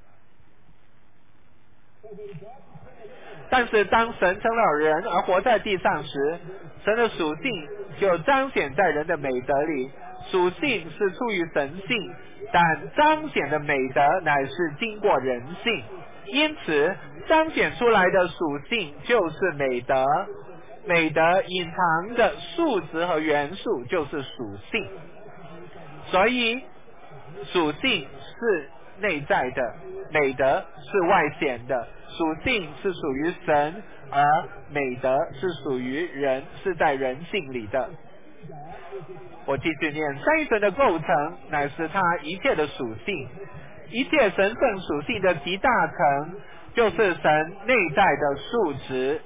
但是当神成了人而活在地上时，神的属性就彰显在人的美德里。属性是出于神性，但彰显的美德乃是经过人性，因此彰显出来的属性就是美德。美德隐藏的数值和元素就是属性，所以属性是内在的，美德是外显的。属性是属于神，而美德是属于人，是在人性里的。我继续念，三一神的构成乃是他一切的属性，一切神圣属性的集大成就是神内在的数值。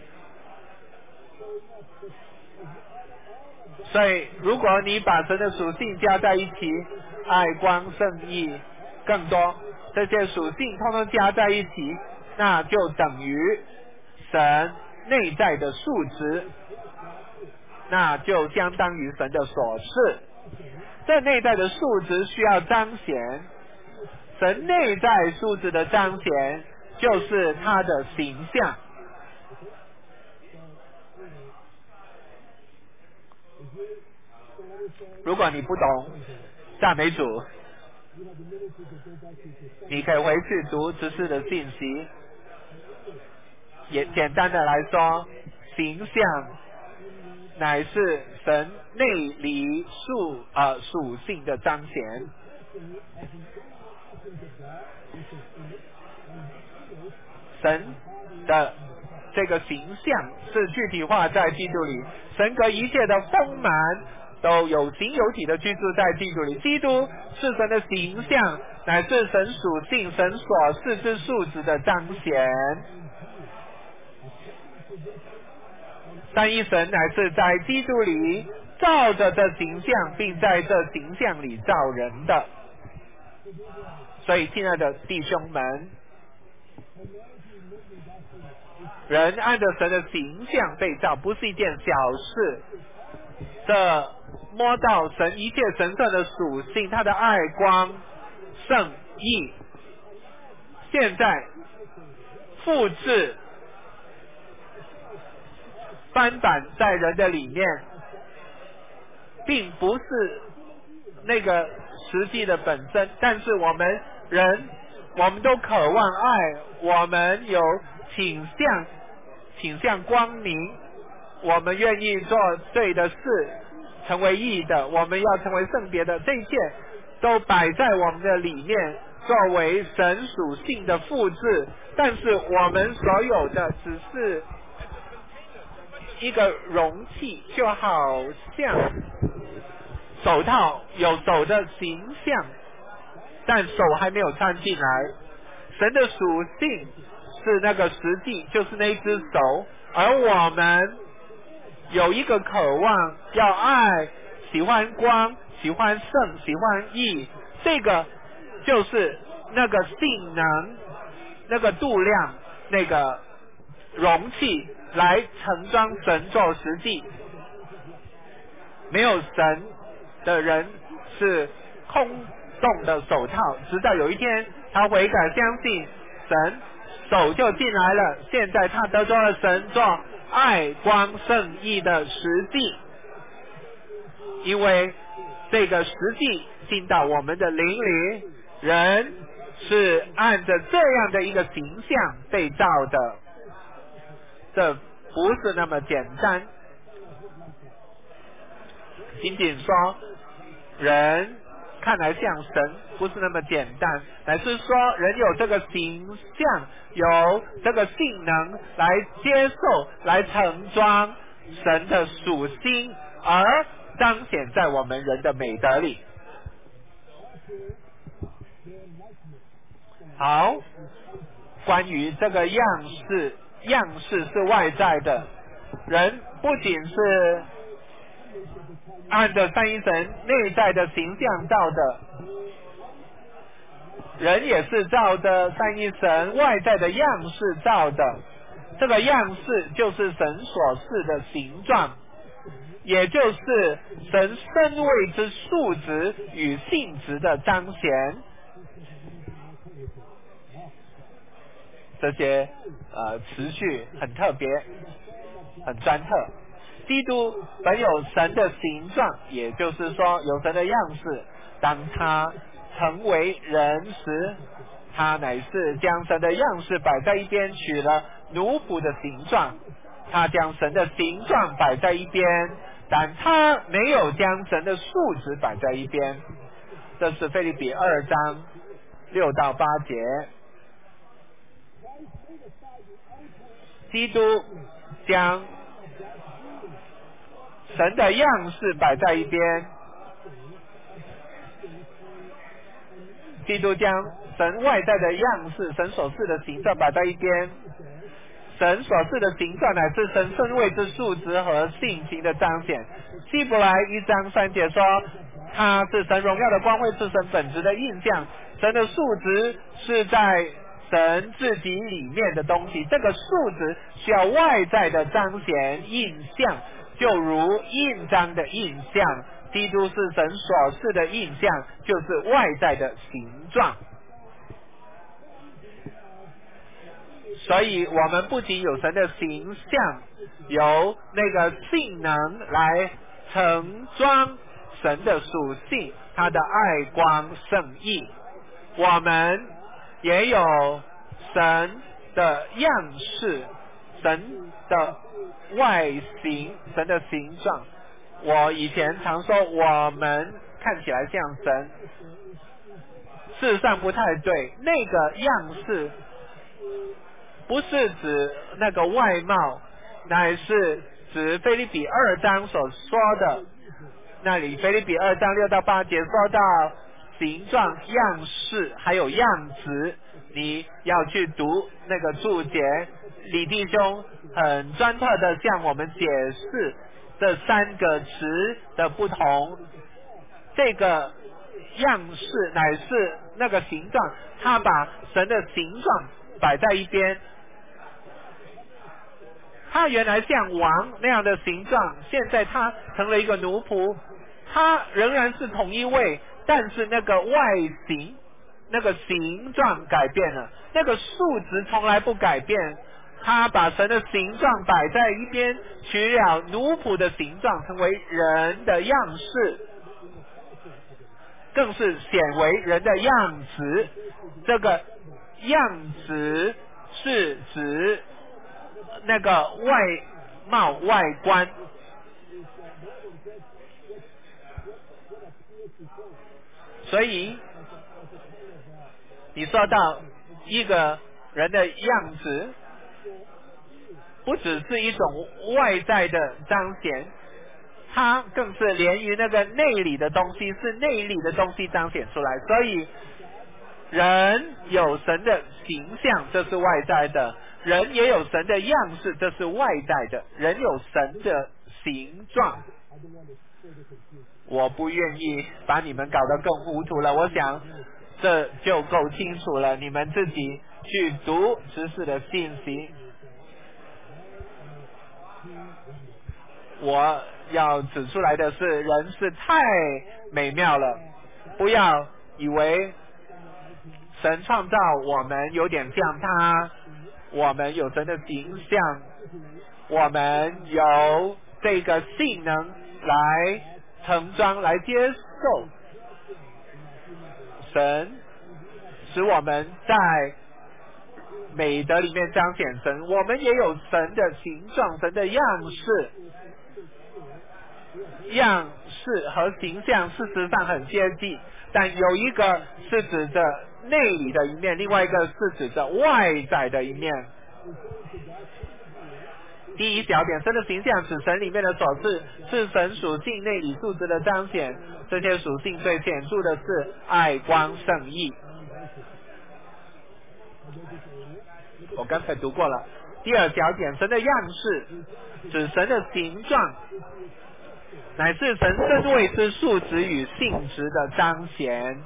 所以如果你把神的属性加在一起，爱光圣义更多，这些属性通通加在一起，那就等于神内在的数值，那就相当于神的所示。这内在的数值需要彰显，神内在数值的彰显就是他的形象。 如果你不懂赞美主，你可以回去读知识的信息。也简单的来说，形象乃是神内里属呃属性的彰显。神的这个形象是具体化在基督里，神格一切的丰满都有形有体的居住在基督里。基督是神的形象，乃是神属性、神所示之数值的彰显。三一神乃是在基督里照着这形象，并在这形象里造人的。所以亲爱的弟兄们，人按着神的形象被造不是一件小事，这摸到神一切神圣的属性，他的爱、光、圣、义，现在复制翻版在人的里面，并不是那个实际的本身，但是我们人我们都渴望爱，我们有倾向倾向光明，我们愿意做对的事，成为义的，我们要成为圣别的，这一切都摆在我们的里面，作为神属性的复制。但是我们所有的只是一个容器，就好像手套有手的形象，但手还没有穿进来。神的属性是那个实际，就是那一只手，而我们有一个渴望要爱，喜欢光，喜欢圣，喜欢义，这个就是那个性能，那个度量，那个容器来盛装神做实际。没有神的人是空洞的手套，直到有一天他悔改相信神，手就进来了。现在他得着了神做爱、光、圣、义的实际，因为这个实际进到我们的灵里，人是按着这样的一个形象被造的，这不是那么简单。仅仅说人看来像神，不是那么简单，乃是说人有这个形象，有这个性能来接受，来盛装神的属性，而彰显在我们人的美德里。好，关于这个样式，样式是外在的，人不仅是按着三一神内在的形象造的，人也是照着三一神外在的样式造的。这个样式就是神所示的形状，也就是神身位之数值与性质的彰显。这些呃词句很特别，很专特。基督本有神的形状，也就是说有神的样式。当他成为人时，他乃是将神的样式摆在一边，取了奴仆的形状。他将神的形状摆在一边，但他没有将神的数值摆在一边。这是腓立比二章六到八节。基督将神的样式摆在一边，基督将神外在的样式，神所示的形状摆在一边。神所示的形状乃是神身位之数值和性情的彰显。希伯来一章三节说，他是神荣耀的光辉，是神本质的印象。神的数值是在神自己里面的东西，这个数值需要外在的彰显印象，就如印章的印象。基督是神所示的印象，就是外在的形状。所以我们不仅有神的形象，有那个性能来盛装神的属性，他的爱光圣义。我们也有神的样式，神的外形，神的形状。我以前常说我们看起来像神，事实上不太对。那个样式不是指那个外貌，乃是指腓立比二章所说的，那里腓立比二章六到八节说到形状、样式还有样子，你要去读那个注解。李弟兄很专特的向我们解释这三个词的不同。这个样式乃是那个形状，他把神的形状摆在一边。他原来像王那样的形状，现在他成了一个奴仆，他仍然是同一位，但是那个外形那个形状改变了，那个数值从来不改变。他把神的形状摆在一边，取了奴仆的形状，成为人的样式，更是显为人的样子。这个样子是指那个外貌外观。所以你说到一个人的样子，不只是一种外在的彰显，它更是连于那个内里的东西，是内里的东西彰显出来。所以人有神的形象，这是外在的；人也有神的样式，这是外在的。人有神的形状。我不愿意把你们搞得更糊涂了，我想这就够清楚了，你们自己去读知识的信息。我要指出来的是，人是太美妙了，不要以为神创造我们有点像他，我们有神的形象，我们有这个性能来盛装来接受神，使我们在美德里面彰显神。我们也有神的形状，神的样式，样式和形象事实上很接近，但有一个是指着内里的一面，另外一个是指着外在的一面。第一小点，神的形象指神里面的所示，是神属性内里素质的彰显。这些属性最显著的是爱光圣义，我刚才读过了。第二小点，神的样式指神的形状，乃是神身位之素质与性质的彰显。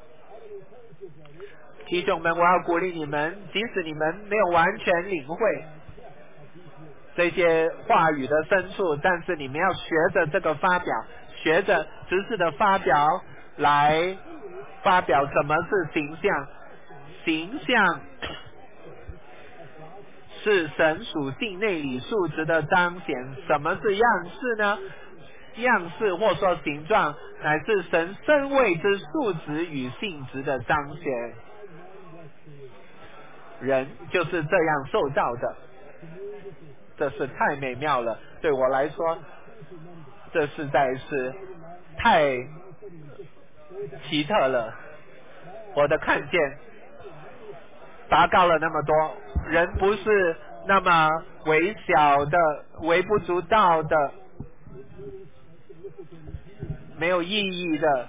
弟兄们，我要鼓励你们，即使你们没有完全领会这些话语的深处，但是你们要学着这个发表，学着知识的发表来发表什么是形象。形象是神属性内里素质的彰显。什么是样式呢？样式或说形状，乃是神身位之素质与性质的彰显。人就是这样受造的，这是太美妙了，对我来说这实在是太奇特了。我的看见拔高了那么多，人不是那么微小的、微不足道的、没有意义的，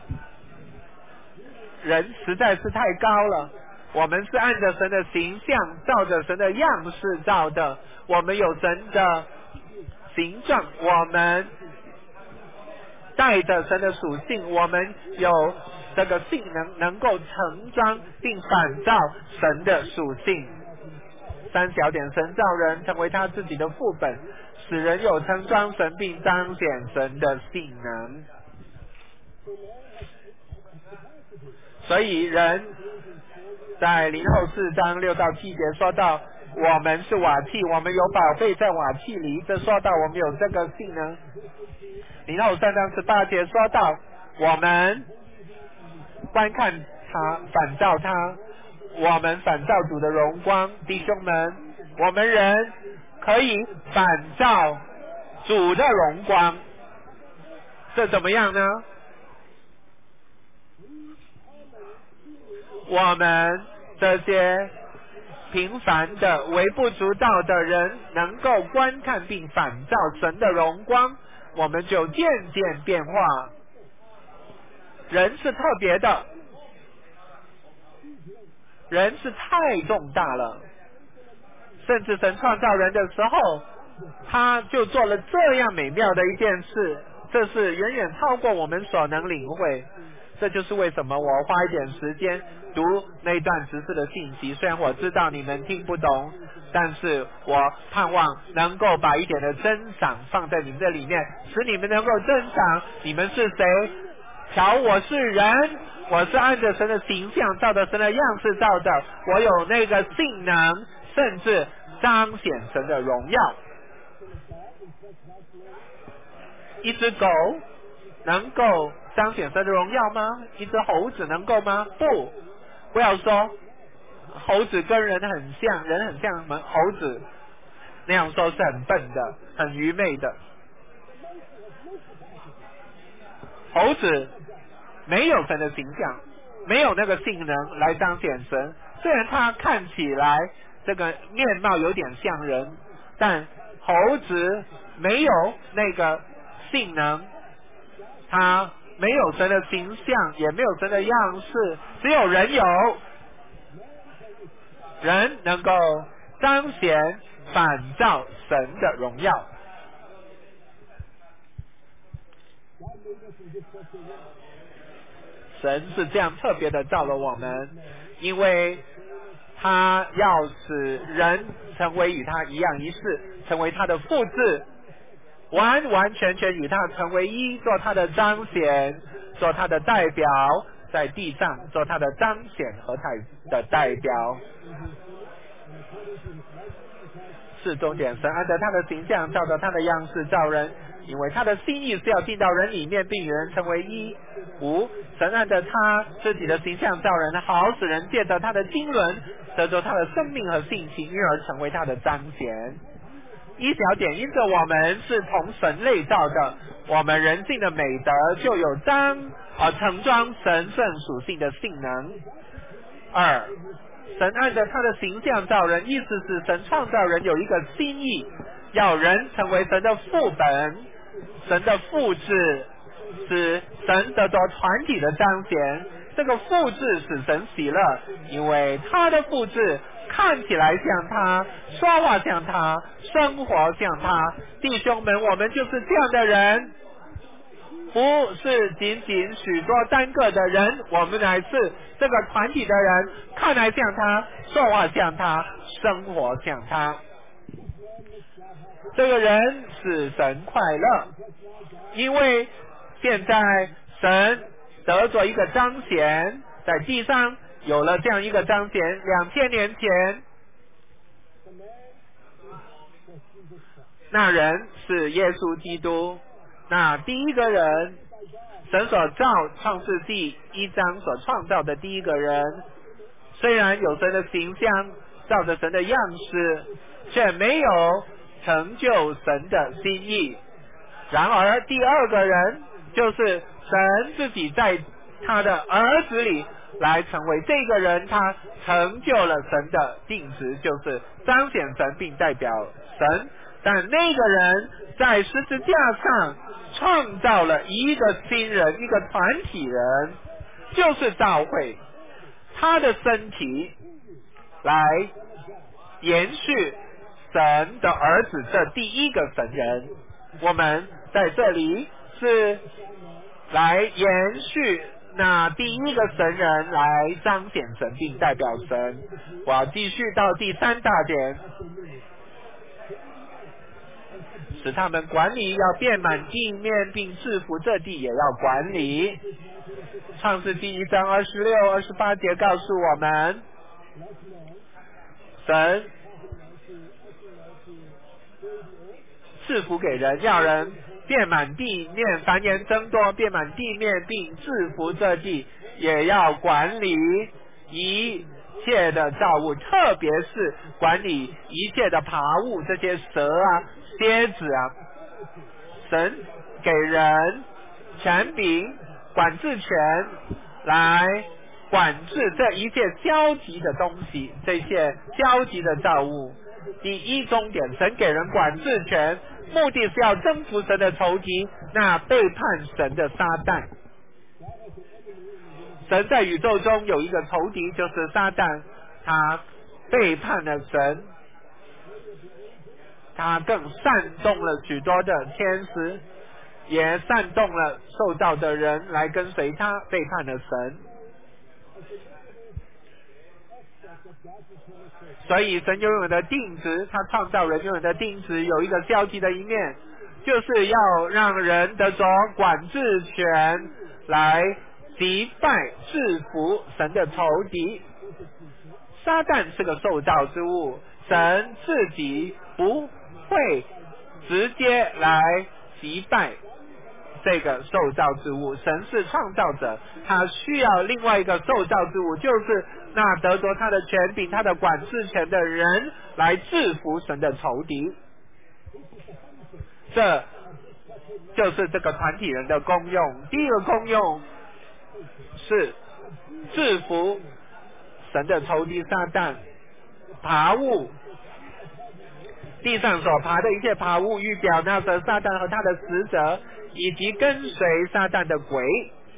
人实在是太高了。我们是按着神的形象，照着神的样式造的，我们有神的形状，我们带着神的属性，我们有这个性能能够承装并反照神的属性。三小点，神造人成为他自己的副本，使人有承装神并彰显神的性能。所以人在林后四章六到七节说到，我们是瓦器，我们有宝贝在瓦器里，这说到我们有这个性能。林后三章十八节说到， 我们观看他，反照他，我们反照主的荣光。弟兄们，我们人可以反照主的荣光，这怎么样呢？我们这些平凡的微不足道的人能够观看并反照神的荣光，我们就渐渐变化。人是特别的，人是太重大了，甚至神创造人的时候，他就做了这样美妙的一件事，这是远远超过我们所能领会。这就是为什么我花一点时间读那段直字的信息，虽然我知道你们听不懂，但是我盼望能够把一点的珍赏放在你们这里面，使你们能够珍赏你们是谁。瞧，我是人，我是按着神的形象照着神的样式照的，我有那个性能，甚至彰显神的荣耀。一只狗能够彰显神的荣耀吗？一只猴子能够吗？不，不要说猴子跟人很像，人很像猴子，那样说是很笨的，很愚昧的。猴子没有神的形象，没有那个性能来彰显神，虽然它看起来这个面貌有点像人，但猴子没有那个性能，它没有神的形象，也没有神的样式，只有人有。人能够彰显反照神的荣耀。神是这样特别的造了我们，因为他要使人成为与他一样一世，成为他的复制，完完全全与他成为一，做他的彰显，做他的代表，在地上做他的彰显和他的代表。是重点，神按照他的形象照着他的样式造人，因为他的心意是要进到人里面，并与人成为一。五，神按照他自己的形象造人，好使人借着他的经纶得着他的生命和性情，因而成为他的彰显。一小点，因着我们是从神类造的，我们人性的美德就有彰而盛装神圣属性的性能。二，神按照他的形象造人，意思是神创造人有一个心意，要人成为神的副本，神的复制，使神得到团体的彰显。这个复制使神喜乐，因为他的复制看起来像他，说话像他，生活像他。弟兄们，我们就是这样的人，不是仅仅许多单个的人，我们乃是这个团体的人，看来像他，说话像他，生活像他。这个人使神快乐，因为现在神得着一个彰显，在地上有了这样一个彰显。两千年前，那人是耶稣基督，那第一个人，神所造创世纪一章所创造的第一个人，虽然有神的形象，照着神的样式，却没有成就神的心意。然而第二个人就是神自己在他的儿子里来成为这个人，他成就了神的定旨，就是彰显神并代表神。但那个人在十字架上创造了一个新人，一个团体人，就是教会，他的身体来延续神的儿子这第一个神人。我们在这里是来延续那第一个神人，来彰显神并代表神。我要继续到第三大点，使他们管理要遍满地面，并制服这地也要管理。创世纪一章二十六、二十八节告诉我们，神赐福给人，要人遍满地面，繁衍增多，遍满地面，并制服这地，也要管理一切的造物，特别是管理一切的爬物，这些蛇啊、蝎子啊。神给人权柄、管制权来管制这一切消极的东西，这些消极的造物。第一重点，神给人管制权，目的是要征服神的仇敌，那背叛神的撒旦。神在宇宙中有一个仇敌，就是撒旦，他背叛了神，他更煽动了许多的天使，也煽动了受造的人来跟随他，背叛了神。所以神拥有的定旨，他创造人拥有的定旨有一个消极的一面，就是要让人得着管制权来击败制服神的仇敌。撒旦是个受造之物，神自己不会直接来击败这个受造之物，神是创造者，他需要另外一个受造之物，就是那得着他的权柄、他的管制权的人来制服神的仇敌。这就是这个团体人的功用。第一个功用是制服神的仇敌撒旦。爬物，地上所爬的一切爬物，预表那蛇撒旦和他的使者，以及跟随撒旦的鬼。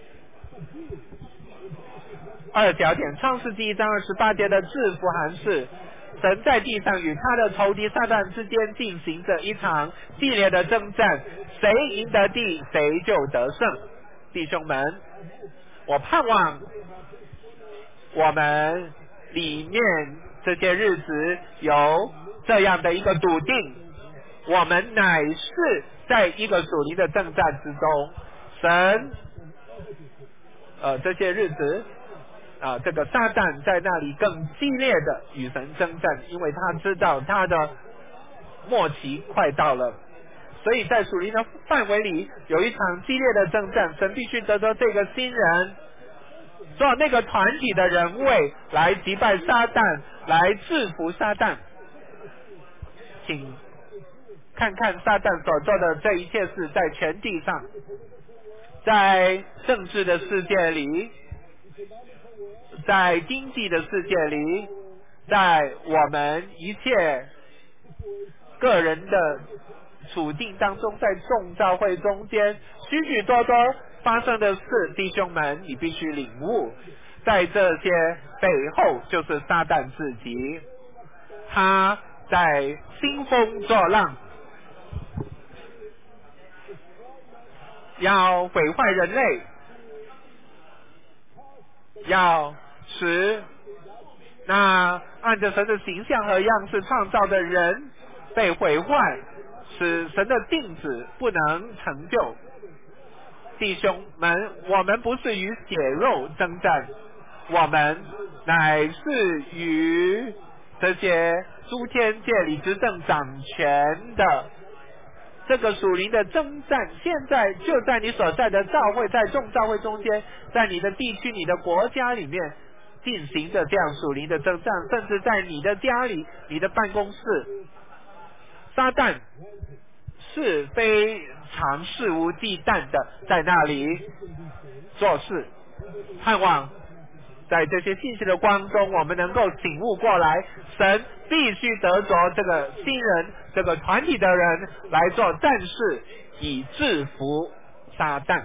二小点，创世纪一章二十八节的制服函示，神在地上与他的仇敌撒旦之间进行着一场激烈的征战，谁赢得地，谁就得胜。弟兄们，我盼望我们里面这些日子有这样的一个笃定，我们乃是在一个属灵的征战之中。神呃这些日子啊、呃，这个撒旦在那里更激烈的与神征战，因为他知道他的末期快到了，所以在属灵的范围里有一场激烈的征战，神必须得到这个新人做那个团体的人位来击败撒旦，来制服撒旦。请看看撒旦所做的这一切事，在全地上，在政治的世界里，在经济的世界里，在我们一切个人的处境当中，在众教会中间许许多多发生的事，弟兄们，你必须领悟，在这些背后就是撒旦自己，他在兴风作浪，要毁坏人类，要使那按着神的形象和样式创造的人被毁坏，使神的定旨不能成就。弟兄们，我们不是与血肉征战，我们乃是与这些诸天界里执政掌权的这个属灵的征战，现在就在你所在的教会，在众教会中间，在你的地区、你的国家里面进行着这样属灵的征战，甚至在你的家里、你的办公室，撒旦是非常肆无忌惮的在那里做事。盼望在这些信息的光中，我们能够醒悟过来，神必须得着这个新人、这个团体的人来做战士，以制服撒旦。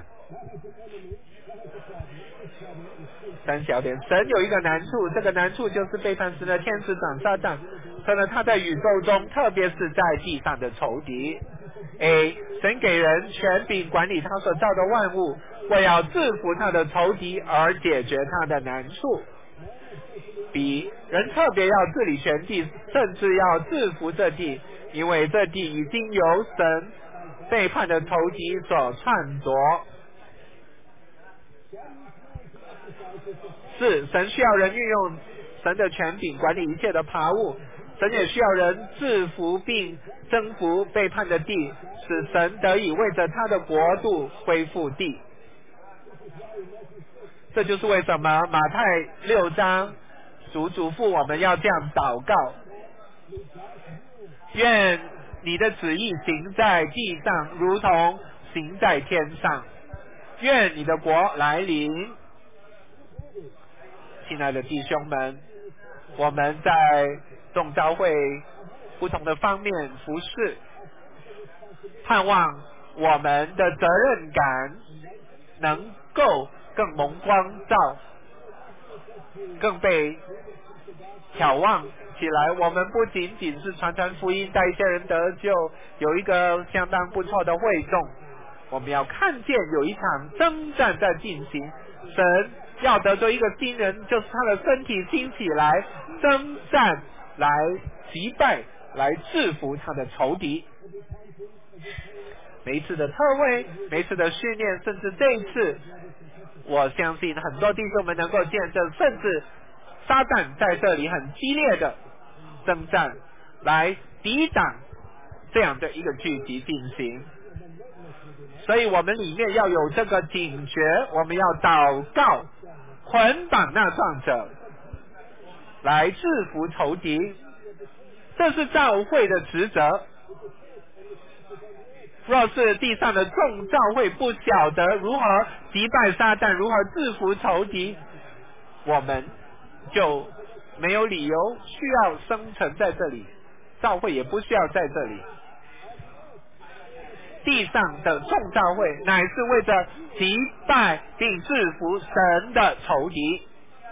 三小点，神有一个难处，这个难处就是背叛神的天使长撒旦，可能他在宇宙中，特别是在地上的仇敌。A. 神给人权柄管理他所造的万物，为要制服他的仇敌而解决他的难处。B. 人特别要治理全地，甚至要制服这地，因为这地已经由神背叛的仇敌所篡夺。四，神需要人运用神的权柄管理一切的爬物， 神也需要人制服并征服背叛的地，使神得以为着他的国度恢复地。这就是为什么马太六章主嘱咐我们要这样祷告：愿你的旨意行在地上，如同行在天上。愿你的国来临。亲爱的弟兄们，我们在众召会不同的方面服侍，盼望我们的责任感能够更蒙光照，更被眺望起来。我们不仅仅是传传福音带一些人得救，有一个相当不错的会众，我们要看见有一场征战在进行，神要得着一个新人，就是他的身体兴起来征战，来击败，来制服他的仇敌。每一次的特会，每一次的训练，甚至这一次，我相信很多弟兄们能够见证，甚至撒旦在这里很激烈的征战，来抵挡这样的一个聚集进行。所以我们里面要有这个警觉，我们要祷告，捆绑那创者，来制服仇敌，这是教会的职责。若是地上的众教会不晓得如何击败撒旦，如何制服仇敌，我们就没有理由需要生存在这里，教会也不需要在这里。地上的众教会乃是为着击败并制服神的仇敌。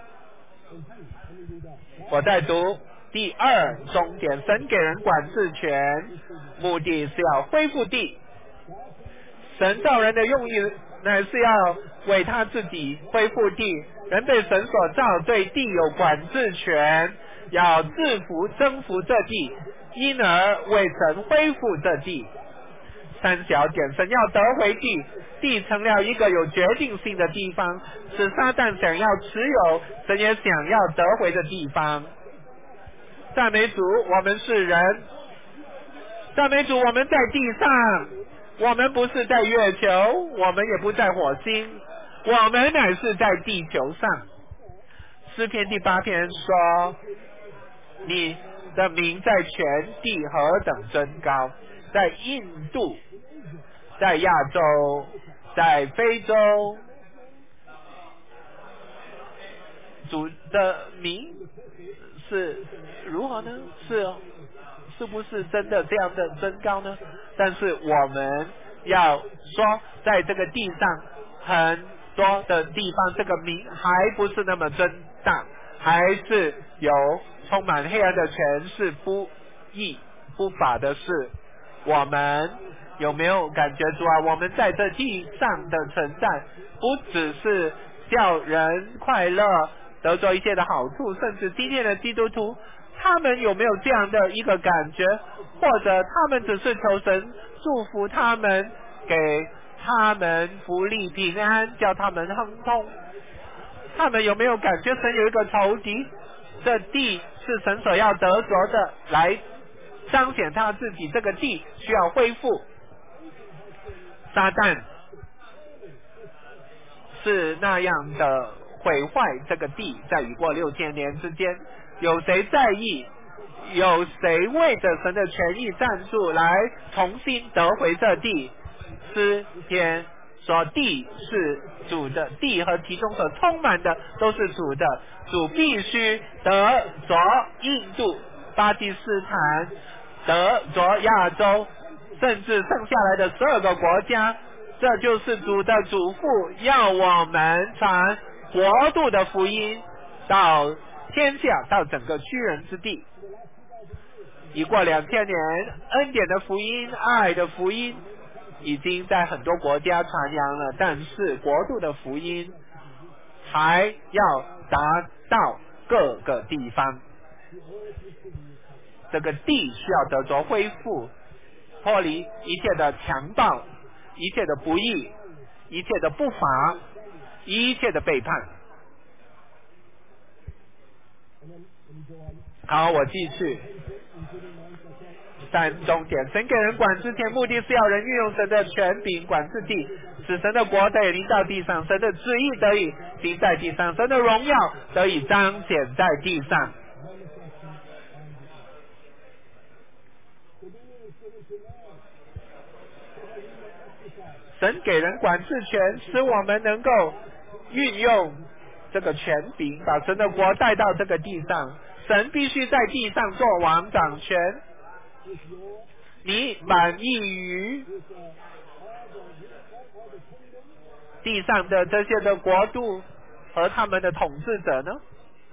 我在读第二重点，神给人管制权，目的是要恢复地。神造人的用意乃是要为他自己恢复地，人被神所造，对地有管制权，要制服征服这地，因而为神恢复这地。三小点，神要得回地，地成了一个有决定性的地方，使撒旦想要持有，神也想要得回的地方。赞美主，我们是人。赞美主，我们在地上，我们不是在月球，我们也不在火星，我们乃是在地球上。诗篇第八篇说，你的名在全地何等尊高，在印度，在亚洲，在非洲，主的名是如何呢？是是不是真的这样的增高呢？但是我们要说，在这个地上很多的地方，这个名还不是那么尊大，还是有充满黑暗的权势，不义不法的事。我们有没有感觉主啊，我们在这地上的存在不只是叫人快乐，得着一些的好处，甚至今天的基督徒他们有没有这样的一个感觉，或者他们只是求神祝福他们，给他们福利平安，叫他们亨通。他们有没有感觉神有一个仇敌，这地是神所要得着的，来彰显他自己，这个地需要恢复。撒旦是那样的毁坏这个地，在雨过六千年之间，有谁在意？有谁为着神的权益站住，来重新得回这地？诗篇说，地是主的，地和其中所充满的都是主的，主必须得着印度、巴基斯坦，得着亚洲，甚至剩下来的十二个国家。这就是主的嘱咐，要我们传国度的福音到天下，到整个居人之地。已过两千年，恩典的福音、爱的福音已经在很多国家传扬了，但是国度的福音还要达到各个地方。这个地需要得着恢复，脱离一切的强暴，一切的不义，一切的不法，一切的背叛。好，我继续。 三重点，神给人管之前，目的是要人运用神的权柄管治地，使神的国得以临到地上，神的旨意得以行在地上，神的荣耀得以彰显在地上。神给人管治权，使我们能够运用这个权柄，把神的国带到这个地上。神必须在地上做王掌权。你满意于地上的这些的国度和他们的统治者呢？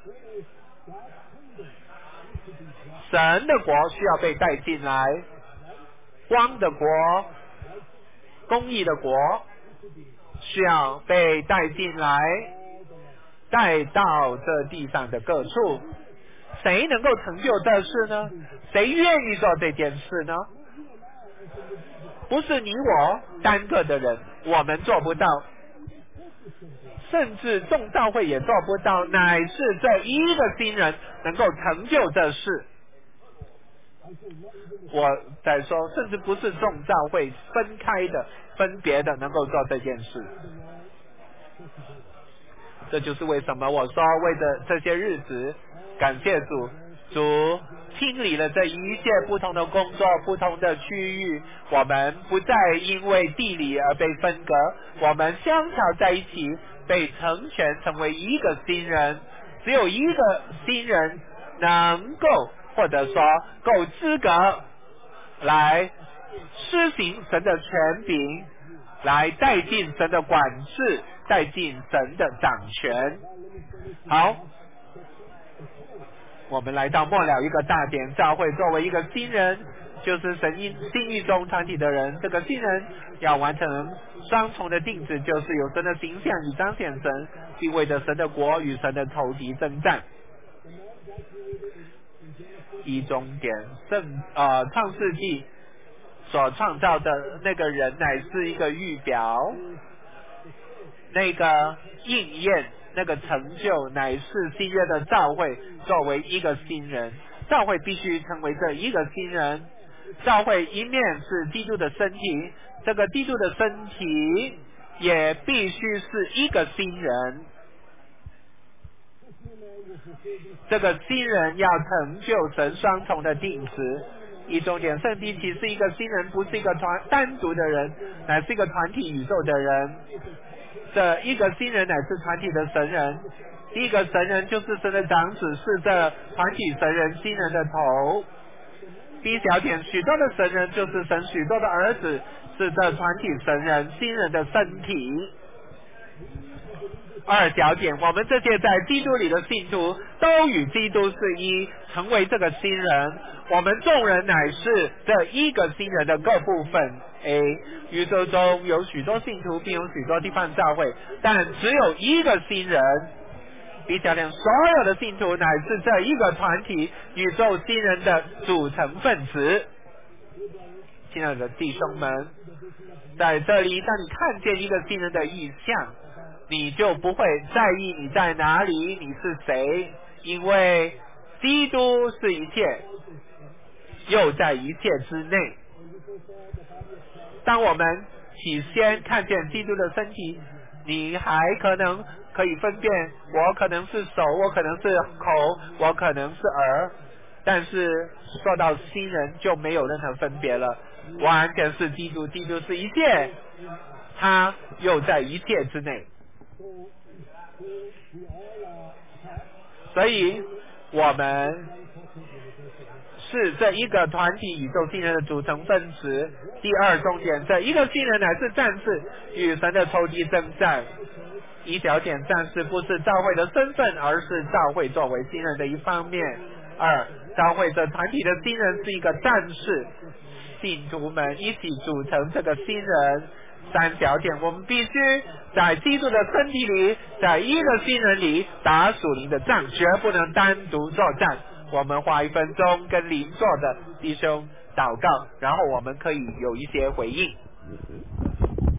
神的国需要被带进来，光的国，公义的国需要被带进来，带到这地上的各处。谁能够成就这事呢？谁愿意做这件事呢？不是你我单个的人，我们做不到，甚至众教会也做不到，乃是这一个新人能够成就这事。我在说，甚至不是众教会分开的、分别的能够做这件事。这就是为什么我说，为着这些日子，感谢主，主清理了这一切不同的工作、不同的区域，我们不再因为地理而被分隔，我们相调在一起，被成全成为一个新人。只有一个新人能够，或者说够资格来施行神的权柄，来带进神的管制，带进神的掌权。好，我们来到末了一个大点，教会作为一个新人，就是神意心意中团体的人，这个新人要完成双重的定制，就是有神的形象与彰显神，并为着神的国与神的仇敌征战。一终点，圣呃创世纪所创造的那个人乃是一个预表，那个应验，那个成就乃是新约的教会作为一个新人。教会必须成为这一个新人。教会一面是基督的身体，这个基督的身体也必须是一个新人。这个新人要成就神双重的定旨。一终点，圣地其是一个新人，不是一个团单独的人，乃是一个团体宇宙的人。这一个新人乃是团体的神人。第一个神人就是神的长子，是这团体神人新人的头。第一小点，许多的神人就是神许多的儿子，是这团体神人新人的身体。二小点，我们这些在基督里的信徒都与基督是一，成为这个新人。我们众人乃是这一个新人的各部分。A 宇宙中有许多信徒，并有许多地方教会，但只有一个新人。B 小点，所有的信徒乃是这一个团体宇宙新人的组成分子。亲爱的弟兄们，在这里，当你看见一个新人的意象，你就不会在意你在哪里，你是谁，因为基督是一切，又在一切之内。当我们起先看见基督的身体，你还可能可以分辨，我可能是手，我可能是口，我可能是耳，但是说到新人就没有任何分别了，完全是基督，基督是一切，他又在一切之内。所以我们是这一个团体宇宙新人的组成分子。第二重点，这一个新人乃是战士，与神的仇敌征战。一小点，战士不是教会的身份，而是教会作为新人的一方面。二，教会这团体的新人是一个战士，信徒们一起组成这个新人。三小点，我们必须在基督的身体里，在一个新人里打属灵的仗，绝不能单独作战。我们花一分钟跟邻座的弟兄祷告，然后我们可以有一些回应。